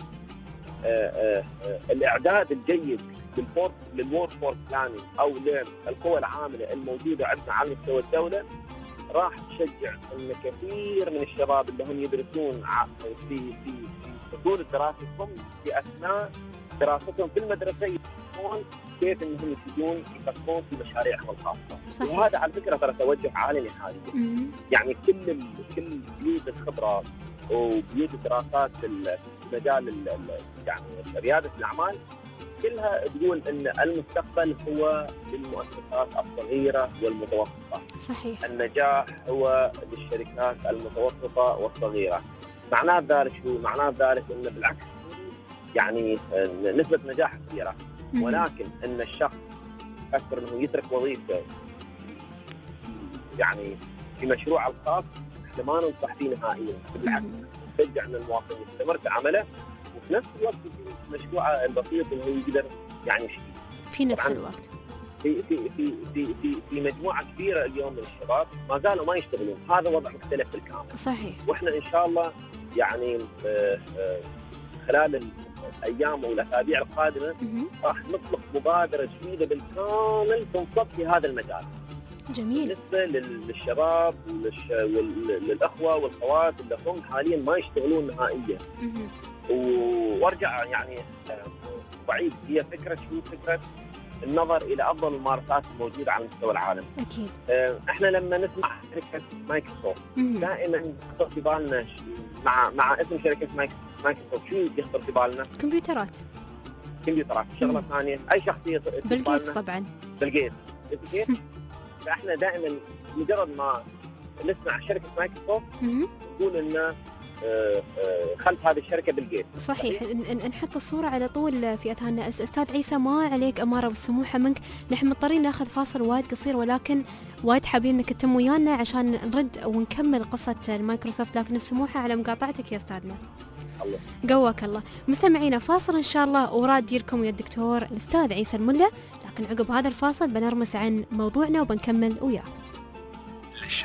الإعداد الجيد للورك فورس بلانينج أو للقوى العاملة الموجودة عندنا على مستوى الدولة راح تشجع أن كثير من الشباب اللي هم يدرسون في فصول دراستهم في أثناء دراستهم في المدرسة يفكرون كيف انهم يفيدون يفكرون في مشاريعهم الخاصه. وهذا على فكره ترى توجه عالمي حاليا. يعني كل بيوت الخبره وبيوت الدراسات في مجال يعني رياده الاعمال كلها تقول ان المستقبل هو للمؤسسات الصغيره والمتوسطه. صحيح. النجاح هو للشركات المتوسطه والصغيره. معناه ذلك شو؟ معناه ذلك انه بالعكس يعني نسبه نجاح كبيره، ولكن ان الشخص يفكر انه يترك وظيفته يعني في مشروع الخاص احنا ما ننصح فيه نهائيا. بالعكس نشجع ان المواطن يستمر في عمله وفي نفس الوقت في مشروعه البسيط اللي هو يقدر يعني يشتغل في نفس الوقت. في في في في في في مجموعه كبيره اليوم من الشباب ما زالوا ما يشتغلون. هذا وضع مختلف بالكامل. صحيح. واحنا ان شاء الله يعني خلال الايام والاسابيع القادمه راح نطلق مبادره جديده بالكامل تنصب في هذا المجال. جميل. بالنسبه للشباب وللاخوه والخوات اللي هم حاليا ما يشتغلون نهائيا. وارجع يعني بعيد، هي فكره النظر الى افضل الممارسات الموجوده على مستوى العالم. اكيد. احنا لما نسمع شركه مايكروسوفت دائما يخطر في بالنا مع اسم شركه مايكروسوفت شو يخطر في بالنا؟ كمبيوترات. شغله ثانيه اي شخصيه بيل جيتس طبعا. بيل جيتس. فاحنا دائما مجرد ما نسمع شركه مايكروسوفت نقول ان خلف هذه الشركه بيل جيتس. صحيح. نحط الصوره على طول في اذهاننا. استاذ عيسى ما عليك اماره والسموحه منك، نحن مضطرين ناخذ فاصل وايد قصير، ولكن وايد حابين انك تتم ويانا عشان نرد او نكمل قصه المايكروسوفت، لكن السموحه على مقاطعتك يا استاذنا. الله قواك الله. مستمعينا فاصل ان شاء الله وراد لكم ويا الدكتور الاستاذ عيسى الملا، لكن عقب هذا الفاصل بنرمس عن موضوعنا وبنكمل وياه.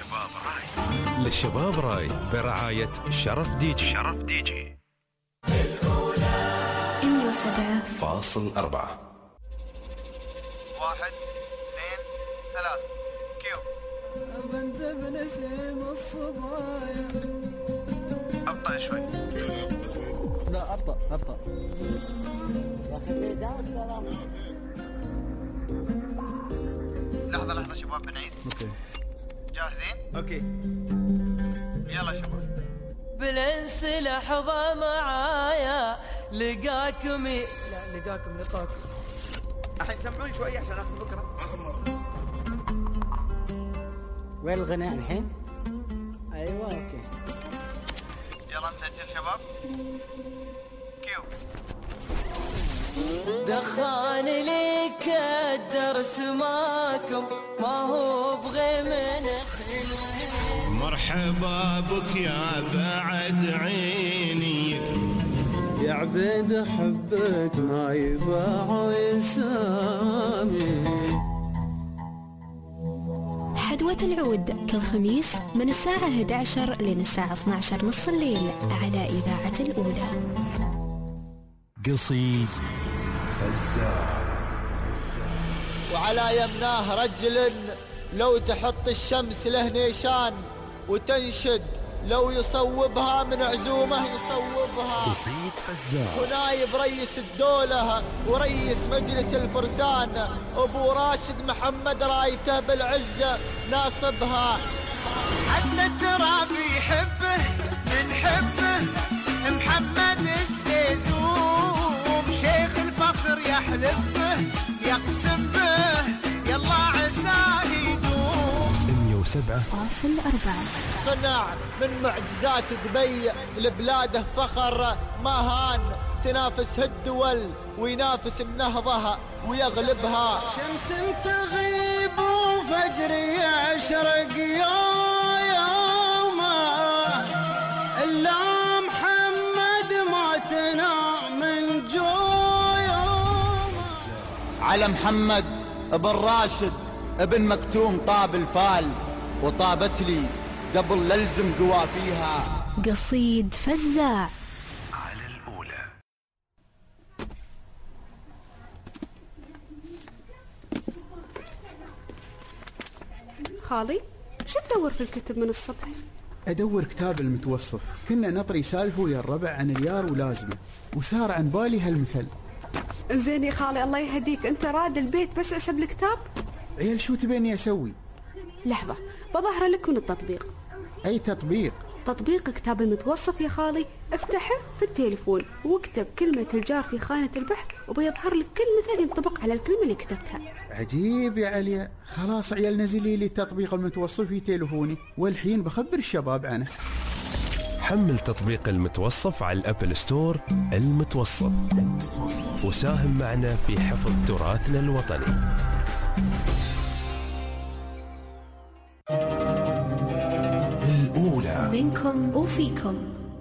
للشباب راي برعاية شرف ديجي. 1 2 3 كيو. بنت بنسيم الصبايا. ابطأ شوي. لا ابطأ. لحظة شباب بنعيد. اوكي. جاهزين؟ اوكي. يلا شباب. بالانس لحظة معايا لقاكم. الحين سمعوني شوي عشان اخذ فكرة. اخر مرة. وين الغناء الحين؟ ايوه اوكي. يلا نسجل شباب. كيو. دخان لك الدرس ماكم ما هو بغي من خلوه. مرحبا بك يا بعد عيني يا عبيد حبك ما يباع ويسامي. حدوة العود كل خميس من الساعة 11 لين الساعة 12 نص الليل على إذاعة الأولى. قصيد فزاع. وعلى يمناه رجل لو تحط الشمس له نيشان وتنشد لو يصوبها من عزومه يصوبها. قصيد فزاع. ونايب رئيس الدولة ورئيس مجلس الفرسان أبو راشد محمد رايته بالعزة ناصبها. حتى التراب يحبه نحبه محمد السيزوم. شيخ الفخر يحلف به يقسم به يلا عساه يدوم. 107.4 صنع من معجزات دبي لبلاده فخر ما هان. تنافس الدول وينافس النهضة ويغلبها. شمس تغيب وفجر يشرق يوم إلا محمد ما تنام من جويوم. على محمد ابن راشد ابن مكتوم طاب الفال وطابت لي قبل للزم قوافيها. قصيد فزاع. على الأولى. خالي شو تدور في الكتب من الصبح؟ أدور كتاب المتوصف. كنا نطري سالفه ويا الربع عن اليار ولازمه وسار عن بالي هالمثل. زين يا خالي الله يهديك، انت راد البيت بس عسب الكتاب؟ عيال شو تبيني أسوي؟ لحظة بظهر لك من التطبيق. أي تطبيق؟ تطبيق كتاب المتوصف يا خالي. افتحه في التليفون واكتب كلمة الجار في خانة البحث وبيظهر لك كل مثل ينطبق على الكلمة اللي كتبتها. عجيب يا عليا. خلاص عيال نزلي لي التطبيق المتوصف في تليفوني والحين بخبر الشباب عنه. حمل تطبيق المتوصف على الأبل ستور. المتوصف وساهم معنا في حفظ تراثنا الوطني. الأولى. منكم وفيكم.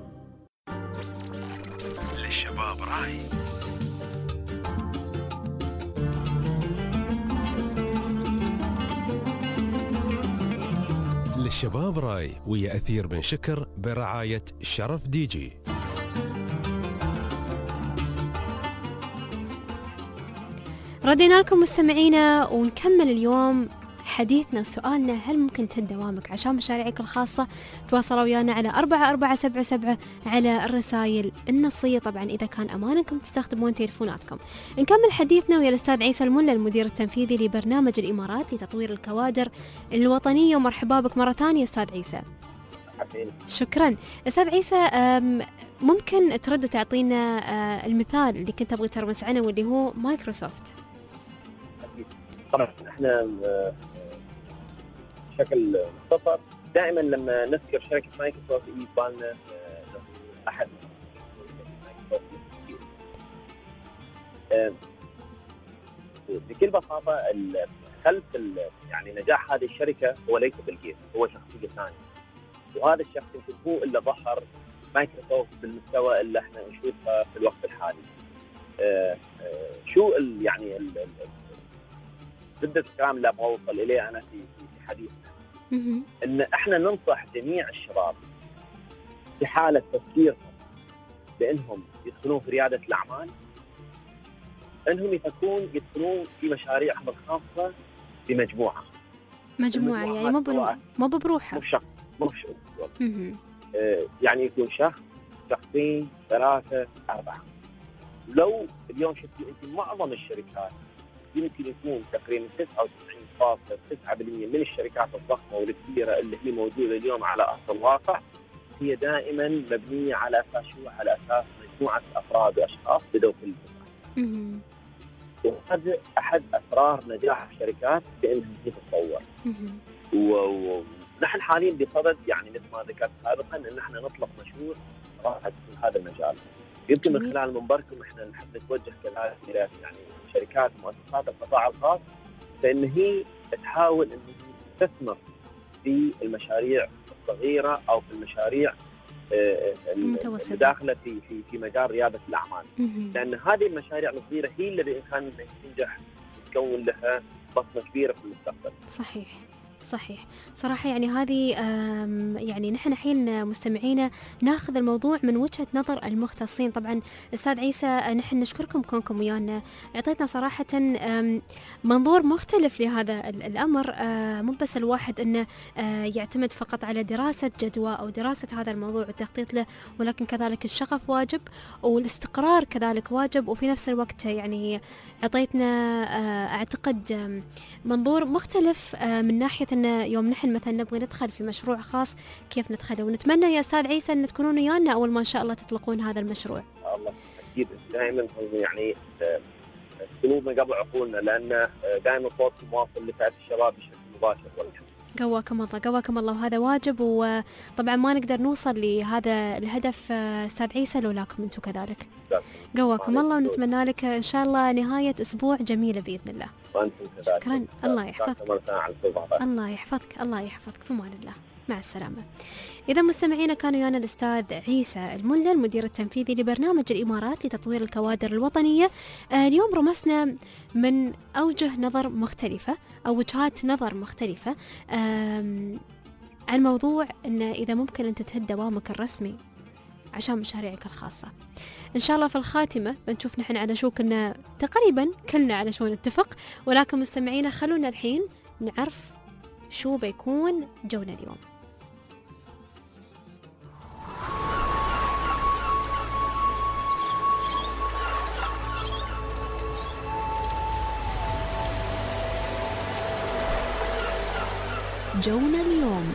للشباب راي. للشباب راي ويا أثير بن شكر برعاية شرف دي جي. ردينا لكم مستمعينا ونكمل اليوم حديثنا وسؤالنا. هل ممكن تهد دوامك عشان مشاريعك الخاصة؟ تواصلوا ويانا على 4477 على الرسائل النصية، طبعا إذا كان أمانكم تستخدمون تليفوناتكم. نكمل حديثنا ويا الأستاذ عيسى الملا المدير التنفيذي لبرنامج الإمارات لتطوير الكوادر الوطنية. ومرحبا بك مرة ثانية أستاذ عيسى. شكرا أستاذ عيسى. ممكن ترد وتعطينا المثال اللي كنت أبغي ترمس عنه واللي هو مايكروسوفت؟ طبعا احنا بشكل مختصر دائما لما نذكر شركه مايكروسوفت يجي بالنا احد بكل بساطه خلف يعني نجاح هذه الشركه هو ليس بيل جيتس، هو شخصيه ثانيه، وهذا الشخص يمكن هو اللي ظهر مايكروسوفت بالمستوى اللي احنا نشوفها في الوقت الحالي. شو يعني زبدة الكلام اللي ابغى اوصل اليه انا في حديثنا ان احنا ننصح جميع الشباب في حاله تفكيرهم بانهم يدخلون في رياده الاعمال انهم يدخلون في مشاريعهم الخاصه بمجموعه يعني مو بروحه، مو شخص يعني يكون شخص، شخصين، 3، 4. لو اليوم شفتي انت معظم الشركات يمكن يكون تقريبا 99.9% من الشركات الضخمه والكبيره اللي هي موجوده اليوم على ارض الواقع هي دائما مبنيه على اساس شو؟ على اساس مجموعه افراد واشخاص بدوا في المجتمع. وهذا احد اسرار نجاح الشركات بانها تتطور. ونحن حاليا بصدد يعني مثل ما ذكرت سابقا ان احنا نطلق مشروع راح في هذا المجال. يمكن من خلال منبركم احنا نحب نتوجه كذلك الى يعني شركات ومؤسسات القطاع الخاص فان هي تحاول ان تستثمر في المشاريع الصغيره او في المشاريع المتداخله في مجال رياده الاعمال. لان هذه المشاريع الصغيره هي اللي بامكانها تنجح وتكون لها بصمه كبيره في المستقبل. صحيح صراحة يعني هذه يعني نحن الحين مستمعينا ناخذ الموضوع من وجهة نظر المختصين. طبعا أستاذ عيسى نحن نشكركم كونكم ويانا، اعطيتنا صراحة منظور مختلف لهذا الأمر. مو بس الواحد أنه يعتمد فقط على دراسة جدوى أو دراسة هذا الموضوع والتخطيط له، ولكن كذلك الشغف واجب والاستقرار كذلك واجب. وفي نفس الوقت يعني اعطيتنا اعتقد منظور مختلف من ناحية أن يوم نحن مثلا نبغى ندخل في مشروع خاص كيف ندخله. ونتمنى يا أستاذ عيسى أن تكونون ويانا أول ما شاء الله تطلقون هذا المشروع. الله أكيد دائما يعني قلوبنا قبل عقولنا، لأن دائما صوتكم واصل لفئة الشباب بشكل مباشر. قواكم الله وهذا واجب. وطبعا ما نقدر نوصل لهذا الهدف أستاذ عيسى لولاكم أنتم كذلك. قواكم الله ونتمنى لك إن شاء الله نهاية أسبوع جميلة بإذن الله. شكرا. الله يحفظك. الله يحفظك في أمان الله. مع السلامة. إذا مستمعينا كانوا ويانا الأستاذ عيسى الملا المدير التنفيذي لبرنامج الإمارات لتطوير الكوادر الوطنية. اليوم رمسنا من أوجه نظر مختلفة أو وجهات نظر مختلفة عن موضوع أن إذا ممكن أن تنتهي دوامك الرسمي عشان مشاريعك الخاصة. إن شاء الله في الخاتمة بنشوف نحن على شو كنا تقريبا كلنا على شو نتفق. ولكن مستمعينا خلونا الحين نعرف شو بيكون جونا اليوم. جونا اليوم.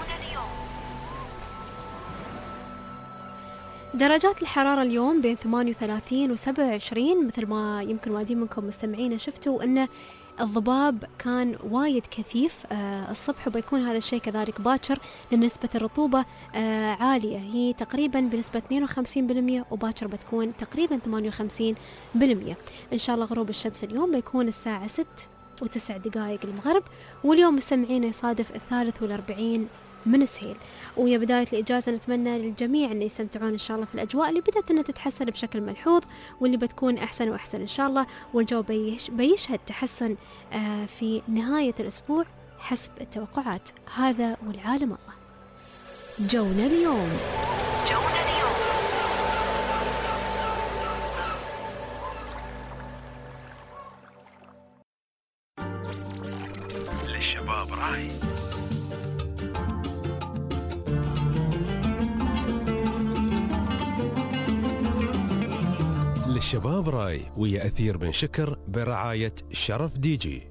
درجات الحرارة اليوم بين 38 و27 مثل ما يمكن وايدين منكم مستمعين شفتوا أن الضباب كان وايد كثيف الصبح، وبيكون هذا الشيء كذلك باكر لأن نسبة الرطوبة عالية، هي تقريبا بنسبة 52%، وباكر بتكون تقريبا 58%. إن شاء الله غروب الشمس اليوم بيكون الساعة 6:09 المغرب. واليوم مستمعين يصادف 43 من سهيل. ويا بداية الإجازة نتمنى للجميع أن يستمتعون إن شاء الله في الأجواء اللي بدأت أن تتحسن بشكل ملحوظ واللي بتكون أحسن وأحسن إن شاء الله. والجو بيشهد تحسن في نهاية الأسبوع حسب التوقعات. هذا والعالم الله. جونا اليوم. للشباب راي. للشباب راي ويا أثير بن شكر برعاية شرف دي جي.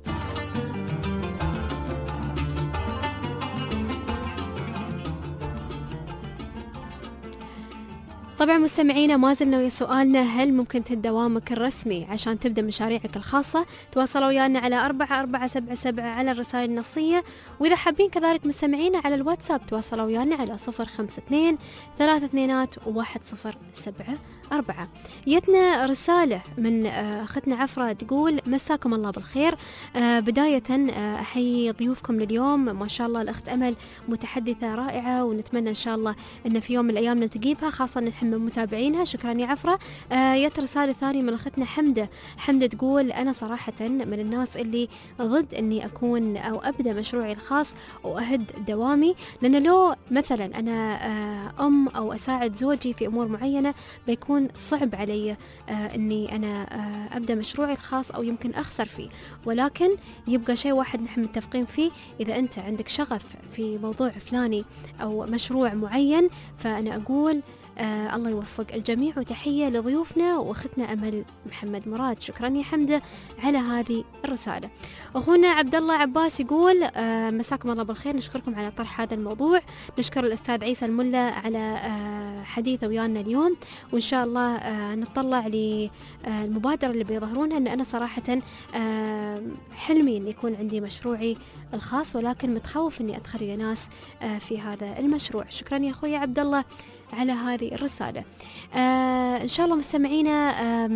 طبعا مستمعينا ما زلنا ويا سؤالنا هل ممكن دوامك الرسمي عشان تبدأ مشاريعك الخاصة؟ تواصلوا ويانا على 4477 على الرسائل النصية. وإذا حابين كذلك مستمعينا على الواتساب تواصلوا ويانا على 052 321 1074. جتنا رسالة من أختنا عفرة تقول مساكم الله بالخير. بداية أحيي ضيوفكم لليوم، ما شاء الله الأخت أمل متحدثة رائعة، ونتمنى إن شاء الله أن في يوم من الأيام نلتقيها خاصة نحن متابعينها. شكرا يا عفرة. جت رسالة ثانية من أختنا حمدة تقول أنا صراحة من الناس اللي ضد أني أكون أو أبدأ مشروعي الخاص وأهد دوامي، لأن لو مثلا أنا أم أو أساعد زوجي في أمور معينة بيكون يكون صعب علي أني أنا أبدأ مشروعي الخاص أو يمكن أخسر فيه، ولكن يبقى شيء واحد نحن متفقين فيه، إذا أنت عندك شغف في موضوع فلاني أو مشروع معين فأنا أقول الله يوفق الجميع. وتحية لضيوفنا وأختنا أمل محمد مراد. شكرا يا حمدة على هذه الرسالة. أخونا عبد الله عباس يقول مساكم الله بالخير، نشكركم على طرح هذا الموضوع، نشكر الأستاذ عيسى الملا على حديثه ويانا اليوم، وإن شاء الله نطلع للمبادرة اللي بيظهرونها. أن أنا صراحة حلمي أن يكون عندي مشروعي الخاص، ولكن متخوف أني أدخل ناس في هذا المشروع. شكرا يا أخوي عبد الله على هذه الرسالة. إن شاء الله مستمعينا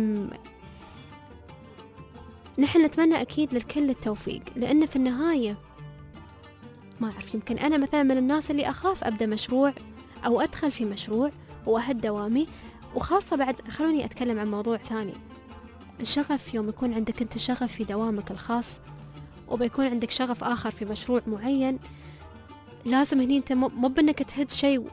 نحن نتمنى أكيد للكل التوفيق، لأن في النهاية ما أعرف، يمكن أنا مثلا من الناس اللي أخاف أبدأ مشروع أو أدخل في مشروع وأهد دوامي، وخاصة بعد خلوني أتكلم عن موضوع ثاني. الشغف، يوم يكون عندك أنت شغف في دوامك الخاص وبيكون عندك شغف آخر في مشروع معين، لازم هني أنت مو بأنك تهد شيء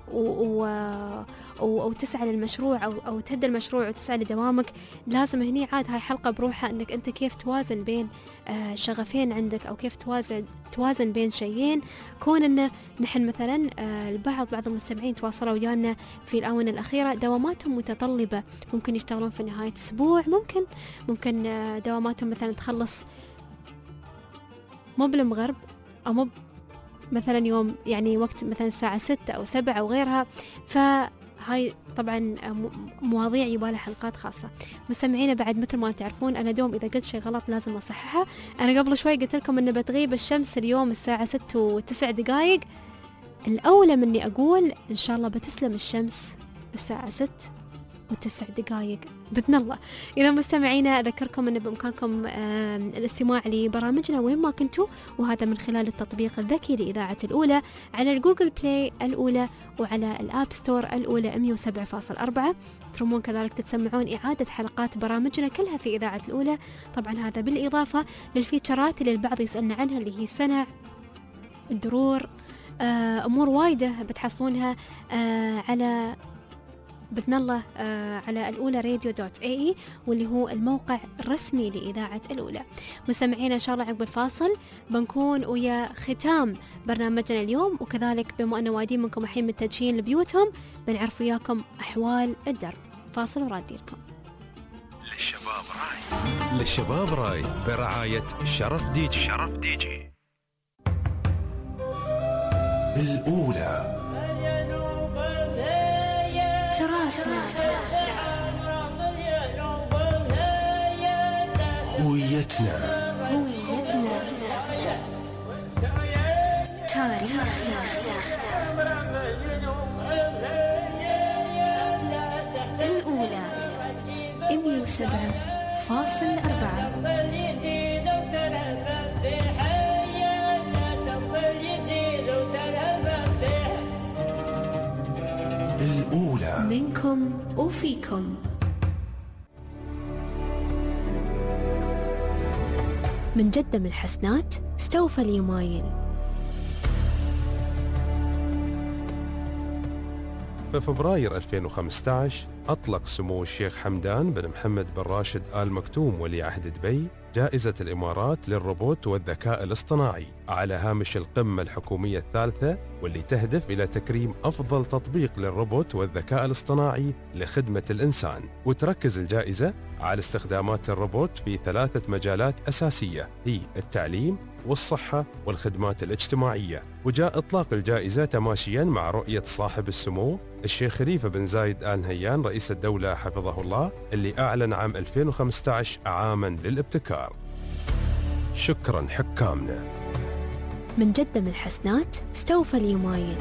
أو تسعى للمشروع أو تهد المشروع وتسعى لدوامك. لازم هني عاد هاي حلقة بروحها أنك أنت كيف توازن بين شغفين عندك، أو كيف توازن بين شيئين. كون أن نحن مثلا بعض المستمعين تواصلوا ويانا في الآونة الأخيرة دواماتهم متطلبة، ممكن يشتغلون في نهاية أسبوع، ممكن دواماتهم مثلا تخلص مو بالمغرب أو مو مثلا يوم يعني وقت مثلا الساعة 6 أو 7 أو غيرها. فهاي طبعا مواضيع يبالها حلقات خاصة. مستمعينا بعد مثل ما تعرفون أنا دوم إذا قلت شيء غلط لازم أصححها. أنا قبل شوي قلت لكم أن بتغيب الشمس اليوم الساعة 6:09، الأولى مني أقول إن شاء الله بتسلم الشمس الساعة 6:09 بإذن الله. إذا مستمعينا أذكركم أن بإمكانكم الاستماع لبرامجنا وين ما كنتوا، وهذا من خلال التطبيق الذكي لإذاعة الأولى على الجوجل بلاي الأولى وعلى الآب ستور الأولى 107.4. ترمون كذلك تتسمعون إعادة حلقات برامجنا كلها في إذاعة الأولى. طبعا هذا بالإضافة للفيتشرات اللي البعض يسألنا عنها، اللي هي سنع، الدرور، أمور وايدة بتحصلونها على بإذن الله على الأولى radio.ae، واللي هو الموقع الرسمي لإذاعة الأولى. مستمعين إن شاء الله عقب الفاصل بنكون ويا ختام برنامجنا اليوم، وكذلك بما أن وايدين منكم الحين متجهين لبيوتهم بنعرف وياكم أحوال الدرب. فاصل وراديلكم. للشباب راي برعاية شرف ديجي. الأولى تراثنا، هويتنا، تاريخنا. الأولى 107.4. الأولى منكم وفيكم. من جدة من الحسنات استوفى اليمايل. في فبراير 2015 أطلق سمو الشيخ حمدان بن محمد بن راشد آل مكتوم ولي عهد دبي جائزة الإمارات للروبوت والذكاء الاصطناعي على هامش القمة الحكومية الثالثة، واللي تهدف إلى تكريم أفضل تطبيق للروبوت والذكاء الاصطناعي لخدمة الإنسان. وتركز الجائزة على استخدامات الروبوت في 3 مجالات أساسية، هي التعليم والصحة والخدمات الاجتماعية. وجاء إطلاق الجائزة تماشيا مع رؤية صاحب السمو الشيخ خليفة بن زايد آل نهيان رئيس الدولة حفظه الله، اللي أعلن عام 2015 عاما للابتكار. شكرا حكامنا. من جدة من الحسنات استوفى اليمايل.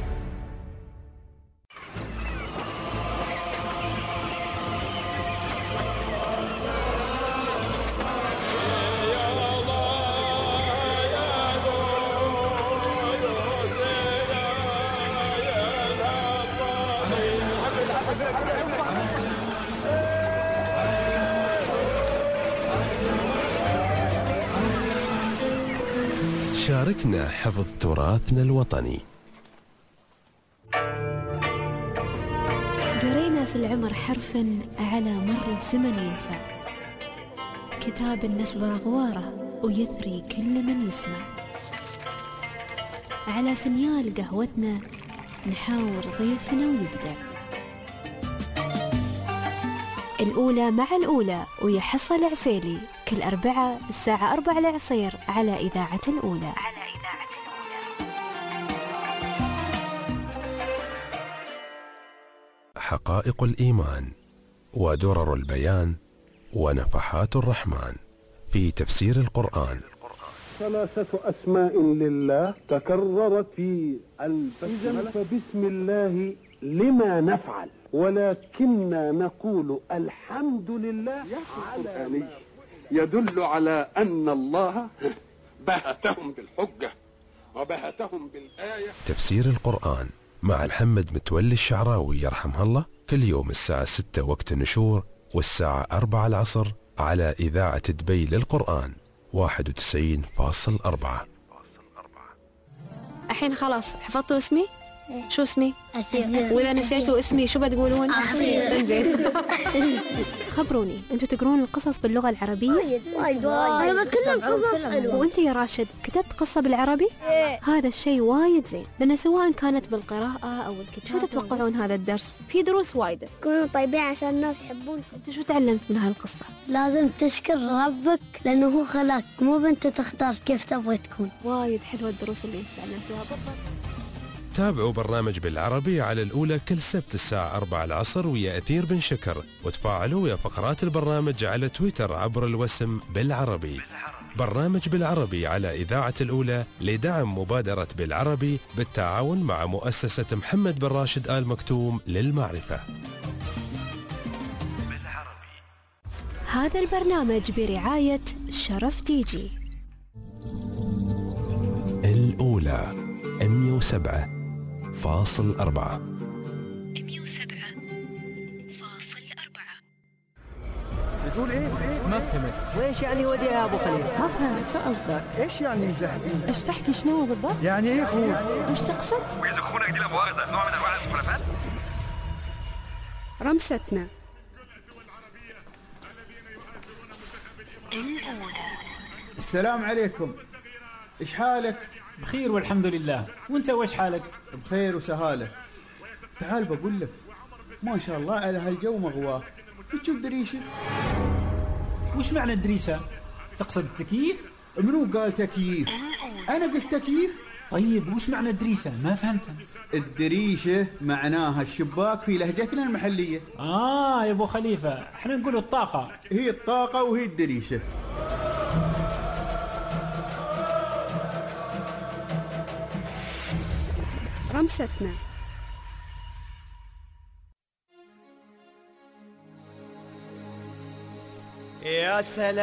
شاركنا حفظ تراثنا الوطني. قرينا في العمر حرف على مر الزمن ينفع، كتاب النسب أغواره ويثري كل من يسمع. على فنيال قهوتنا نحاور ضيفنا ويبدع. الأولى مع الأولى ويحصل عسيلي كل أربعة الساعة 4 العصير على إذاعة الأولى. حقائق الإيمان ودرر البيان ونفحات الرحمن في تفسير القرآن. 3 أسماء لله تكررت في البسملة، فبسم الله لما نفعل، ولكننا نقول الحمد لله. القرآني يدل على أن الله بهتهم بالحجة وبهتهم بالآية. تفسير القرآن مع محمد متولي الشعراوي يرحمه الله، كل يوم الساعة 6 وقت النشور والساعة 4 العصر على إذاعة دبي للقرآن 91.4. الحين خلاص حفظتوا اسمي؟ شو اسمي؟ أثير. وإذا نسيتوا اسمي شو بتقولون؟ أصير. انزين. خبروني، أنتوا تقرون القصص باللغة العربية؟ وايد أنا بتكلم قصص حلوة. وأنت يا راشد كتبت قصة بالعربي؟ هذا الشيء وايد زين، لأن سواء كانت بالقراءة أو الكتابة. شو تتوقعون هذا الدرس؟ في دروس وايدة. كونوا طيبين عشان الناس يحبون. أنت شو تعلمت من هالقصة؟ لازم تشكر ربك لأنه هو خلقك، مو بنت تختار كيف تبغي تكون. وايد حلوة الدروس اللي تعلمتوها بالضبط. تابعوا برنامج بالعربي على الأولى كل سبت الساعة 4 العصر ويا أثير بن شكر، وتفاعلوا ويا فقرات البرنامج على تويتر عبر الوسم بالعربي. برنامج بالعربي على إذاعة الأولى لدعم مبادرة بالعربي بالتعاون مع مؤسسة محمد بن راشد آل مكتوم للمعرفة. هذا البرنامج برعاية شرف ديجي. الأولى 107.4. تقول ايه؟ ما فهمت. وإيش يعني ودي يا أبو خليل؟ ما فهمت شو قصدك؟ ايش يعني مزحبين؟ ايش تحكي شنو بالضبط؟ يعني ايه خوف؟ وش تقصد؟ ويزخونك دي لمؤاخذة نوع من أنواع المخالفات. رمستنا. السلام عليكم، ايش حالك؟ بخير والحمد لله، وانت وش حالك؟ بخير وسهالة. تعال بقول لك، ما شاء الله على هالجو مغواه. تشوف دريشة؟ وش معنى الدريشة؟ تقصد التكييف؟ منو قال تكييف؟ أنا قلت تكييف؟ طيب وش معنى الدريشة؟ ما فهمتها. الدريشة معناها الشباك في لهجتنا المحلية. يا أبو خليفة، احنا نقول الطاقة. هي الطاقة وهي الدريشة. رمستنا. يا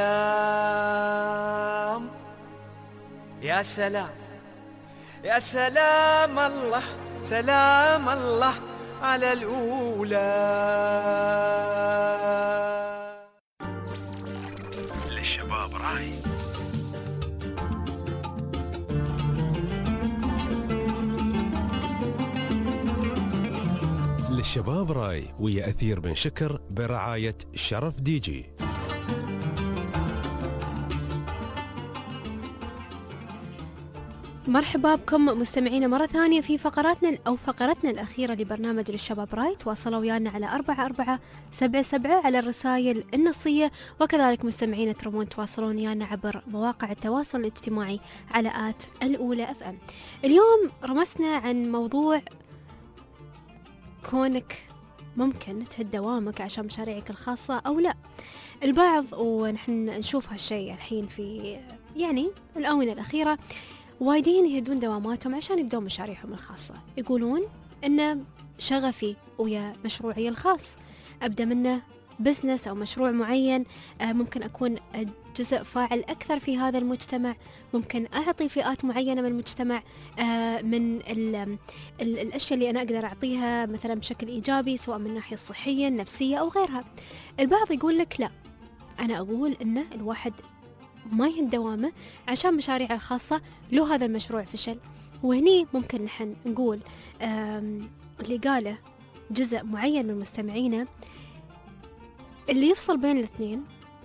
سلام يا سلام يا سلام الله، سلام الله على الأولى. للشباب راي. للشباب راي ويا أثير بن شكر برعاية شرف ديجي. مرحبا بكم مستمعينا مرة ثانية في فقرتنا الأخيرة لبرنامج للشباب راي. تواصلوا ويانا على 4477 على الرسائل النصية، وكذلك مستمعينا ترمون تواصلون ويانا عبر مواقع التواصل الاجتماعي على الأولى FM. اليوم رمسنا عن موضوع كونك ممكن تهد دوامك عشان مشاريعك الخاصة أو لا. البعض ونحن نشوف هالشيء الحين في الآونة الأخيرة، وايدين يهدون دواماتهم عشان يبدون مشاريعهم الخاصة. يقولون إن شغفي ويا مشروعي الخاص، أبدأ منه بزنس أو مشروع معين، ممكن أكون جزء فاعل أكثر في هذا المجتمع، ممكن أعطي فئات معينة من المجتمع من الأشياء اللي أنا أقدر أعطيها مثلا بشكل إيجابي، سواء من الناحية الصحية النفسية أو غيرها. البعض يقول لك لا، أنا أقول إن الواحد ما يهد دوامه عشان مشاريعه الخاصة لو هذا المشروع فشل. وهني ممكن نحن نقول اللي قاله جزء معين من مستمعينا اللي يفصل بين الاثنين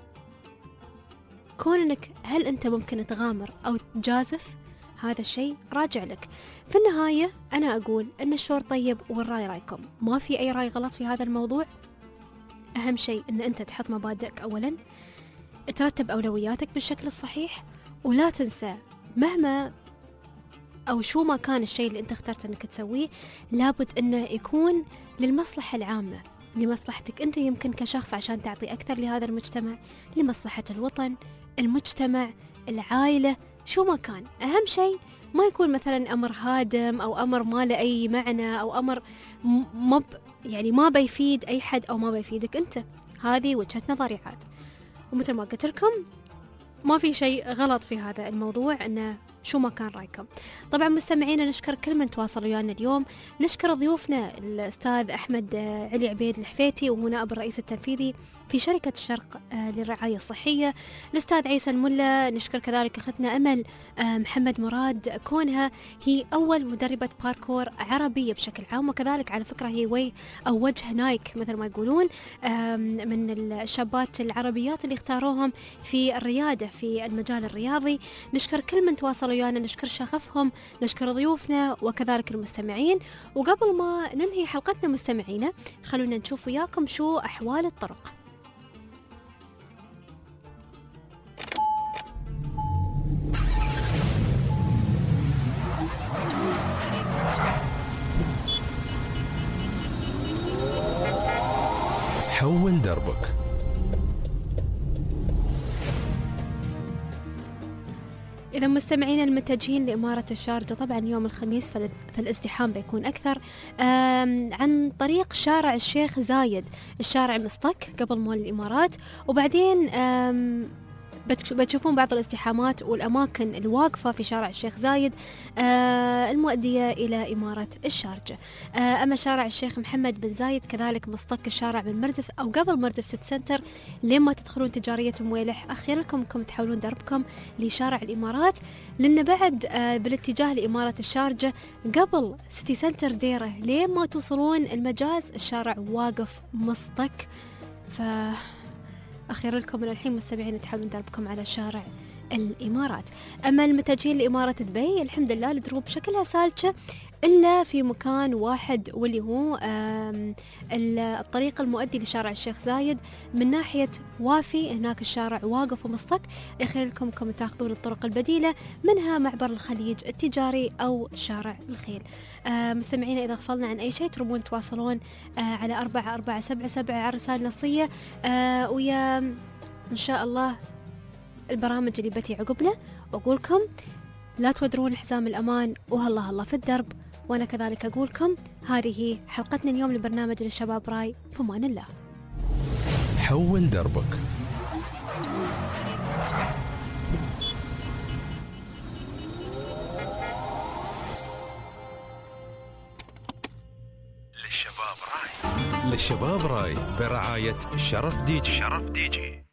كون انك هل انت ممكن تغامر او تجازف، هذا الشيء راجع لك. في النهاية انا اقول ان الشعور طيب والراي رايكم، ما في اي راي غلط في هذا الموضوع. اهم شيء ان انت تحط مبادئك اولا، ترتب اولوياتك بالشكل الصحيح، ولا تنسى مهما أو شو ما كان الشيء اللي أنت اخترت أنك تسويه لابد أنه يكون للمصلحة العامة، لمصلحتك أنت يمكن كشخص عشان تعطي أكثر لهذا المجتمع، لمصلحة الوطن، المجتمع، العائلة، شو ما كان. أهم شيء ما يكون مثلا أمر هادم أو أمر ما له أي معنى أو أمر يعني ما بيفيد أي حد أو ما بيفيدك أنت. هذه وجهة نظري عاد، ومثل ما قلت لكم ما في شيء غلط في هذا الموضوع، أنه شو ما كان رايكم. طبعا مستمعينا نشكر كل من تواصل ويانا اليوم، نشكر ضيوفنا الأستاذ أحمد علي عبيد الحفيتي وهو نائب الرئيس التنفيذي في شركة الشرق للرعاية الصحية، الأستاذ عيسى الملا، نشكر كذلك أختنا أمل محمد مراد كونها هي أول مدربة باركور عربية بشكل عام، وكذلك على فكرة هي وجه نايك مثل ما يقولون من الشابات العربيات اللي اختاروهم في الريادة في المجال الرياضي. نشكر كل من تواصل ويانا، نشكر شغفهم، نشكر ضيوفنا وكذلك المستمعين. وقبل ما ننهي حلقتنا مستمعينا خلونا نشوف وياكم شو أحوال الطرق. حول دربك. إذا مستمعين المتجهين لإمارة الشارجة طبعا يوم الخميس فالازدحام بيكون أكثر عن طريق شارع الشيخ زايد، الشارع مصطك قبل مول الإمارات، وبعدين بتشوفون بعض الازدحامات والأماكن الواقفة في شارع الشيخ زايد المؤدية إلى إمارة الشارجة. أما شارع الشيخ محمد بن زايد كذلك مصطك الشارع بن مردف أو قبل مردف سيتي سنتر لما تدخلون تجارية مويلح. أخيرا لكم تحولون دربكم لشارع الإمارات، لأن بعد بالاتجاه لإمارة الشارجة قبل سيتي سنتر ديرة لما توصلون المجاز الشارع واقف مصطك. أخيرا لكم من الحين مستمعين تحاولون دربكم على شارع الإمارات. أما المتجهين لإمارة دبي الحمد لله الدروب شكلها سالكة إلا في مكان واحد واللي هو الطريق المؤدي لشارع الشيخ زايد من ناحية وافي، هناك الشارع واقف ومصطك. أخيرا لكم تاخذون الطرق البديلة منها معبر الخليج التجاري أو شارع الخيل. مستمعين إذا غفلنا عن أي شيء تربون تواصلون على 4477 على الرسائل النصية ويا إن شاء الله البرامج اللي بتي عقبنا. أقولكم لا تودرون حزام الأمان وهالله الله في الدرب، وأنا كذلك أقولكم هذه حلقتنا اليوم لبرنامج للشباب راي، في أمان الله. حول دربك. للشباب راي برعاية شرف ديجي.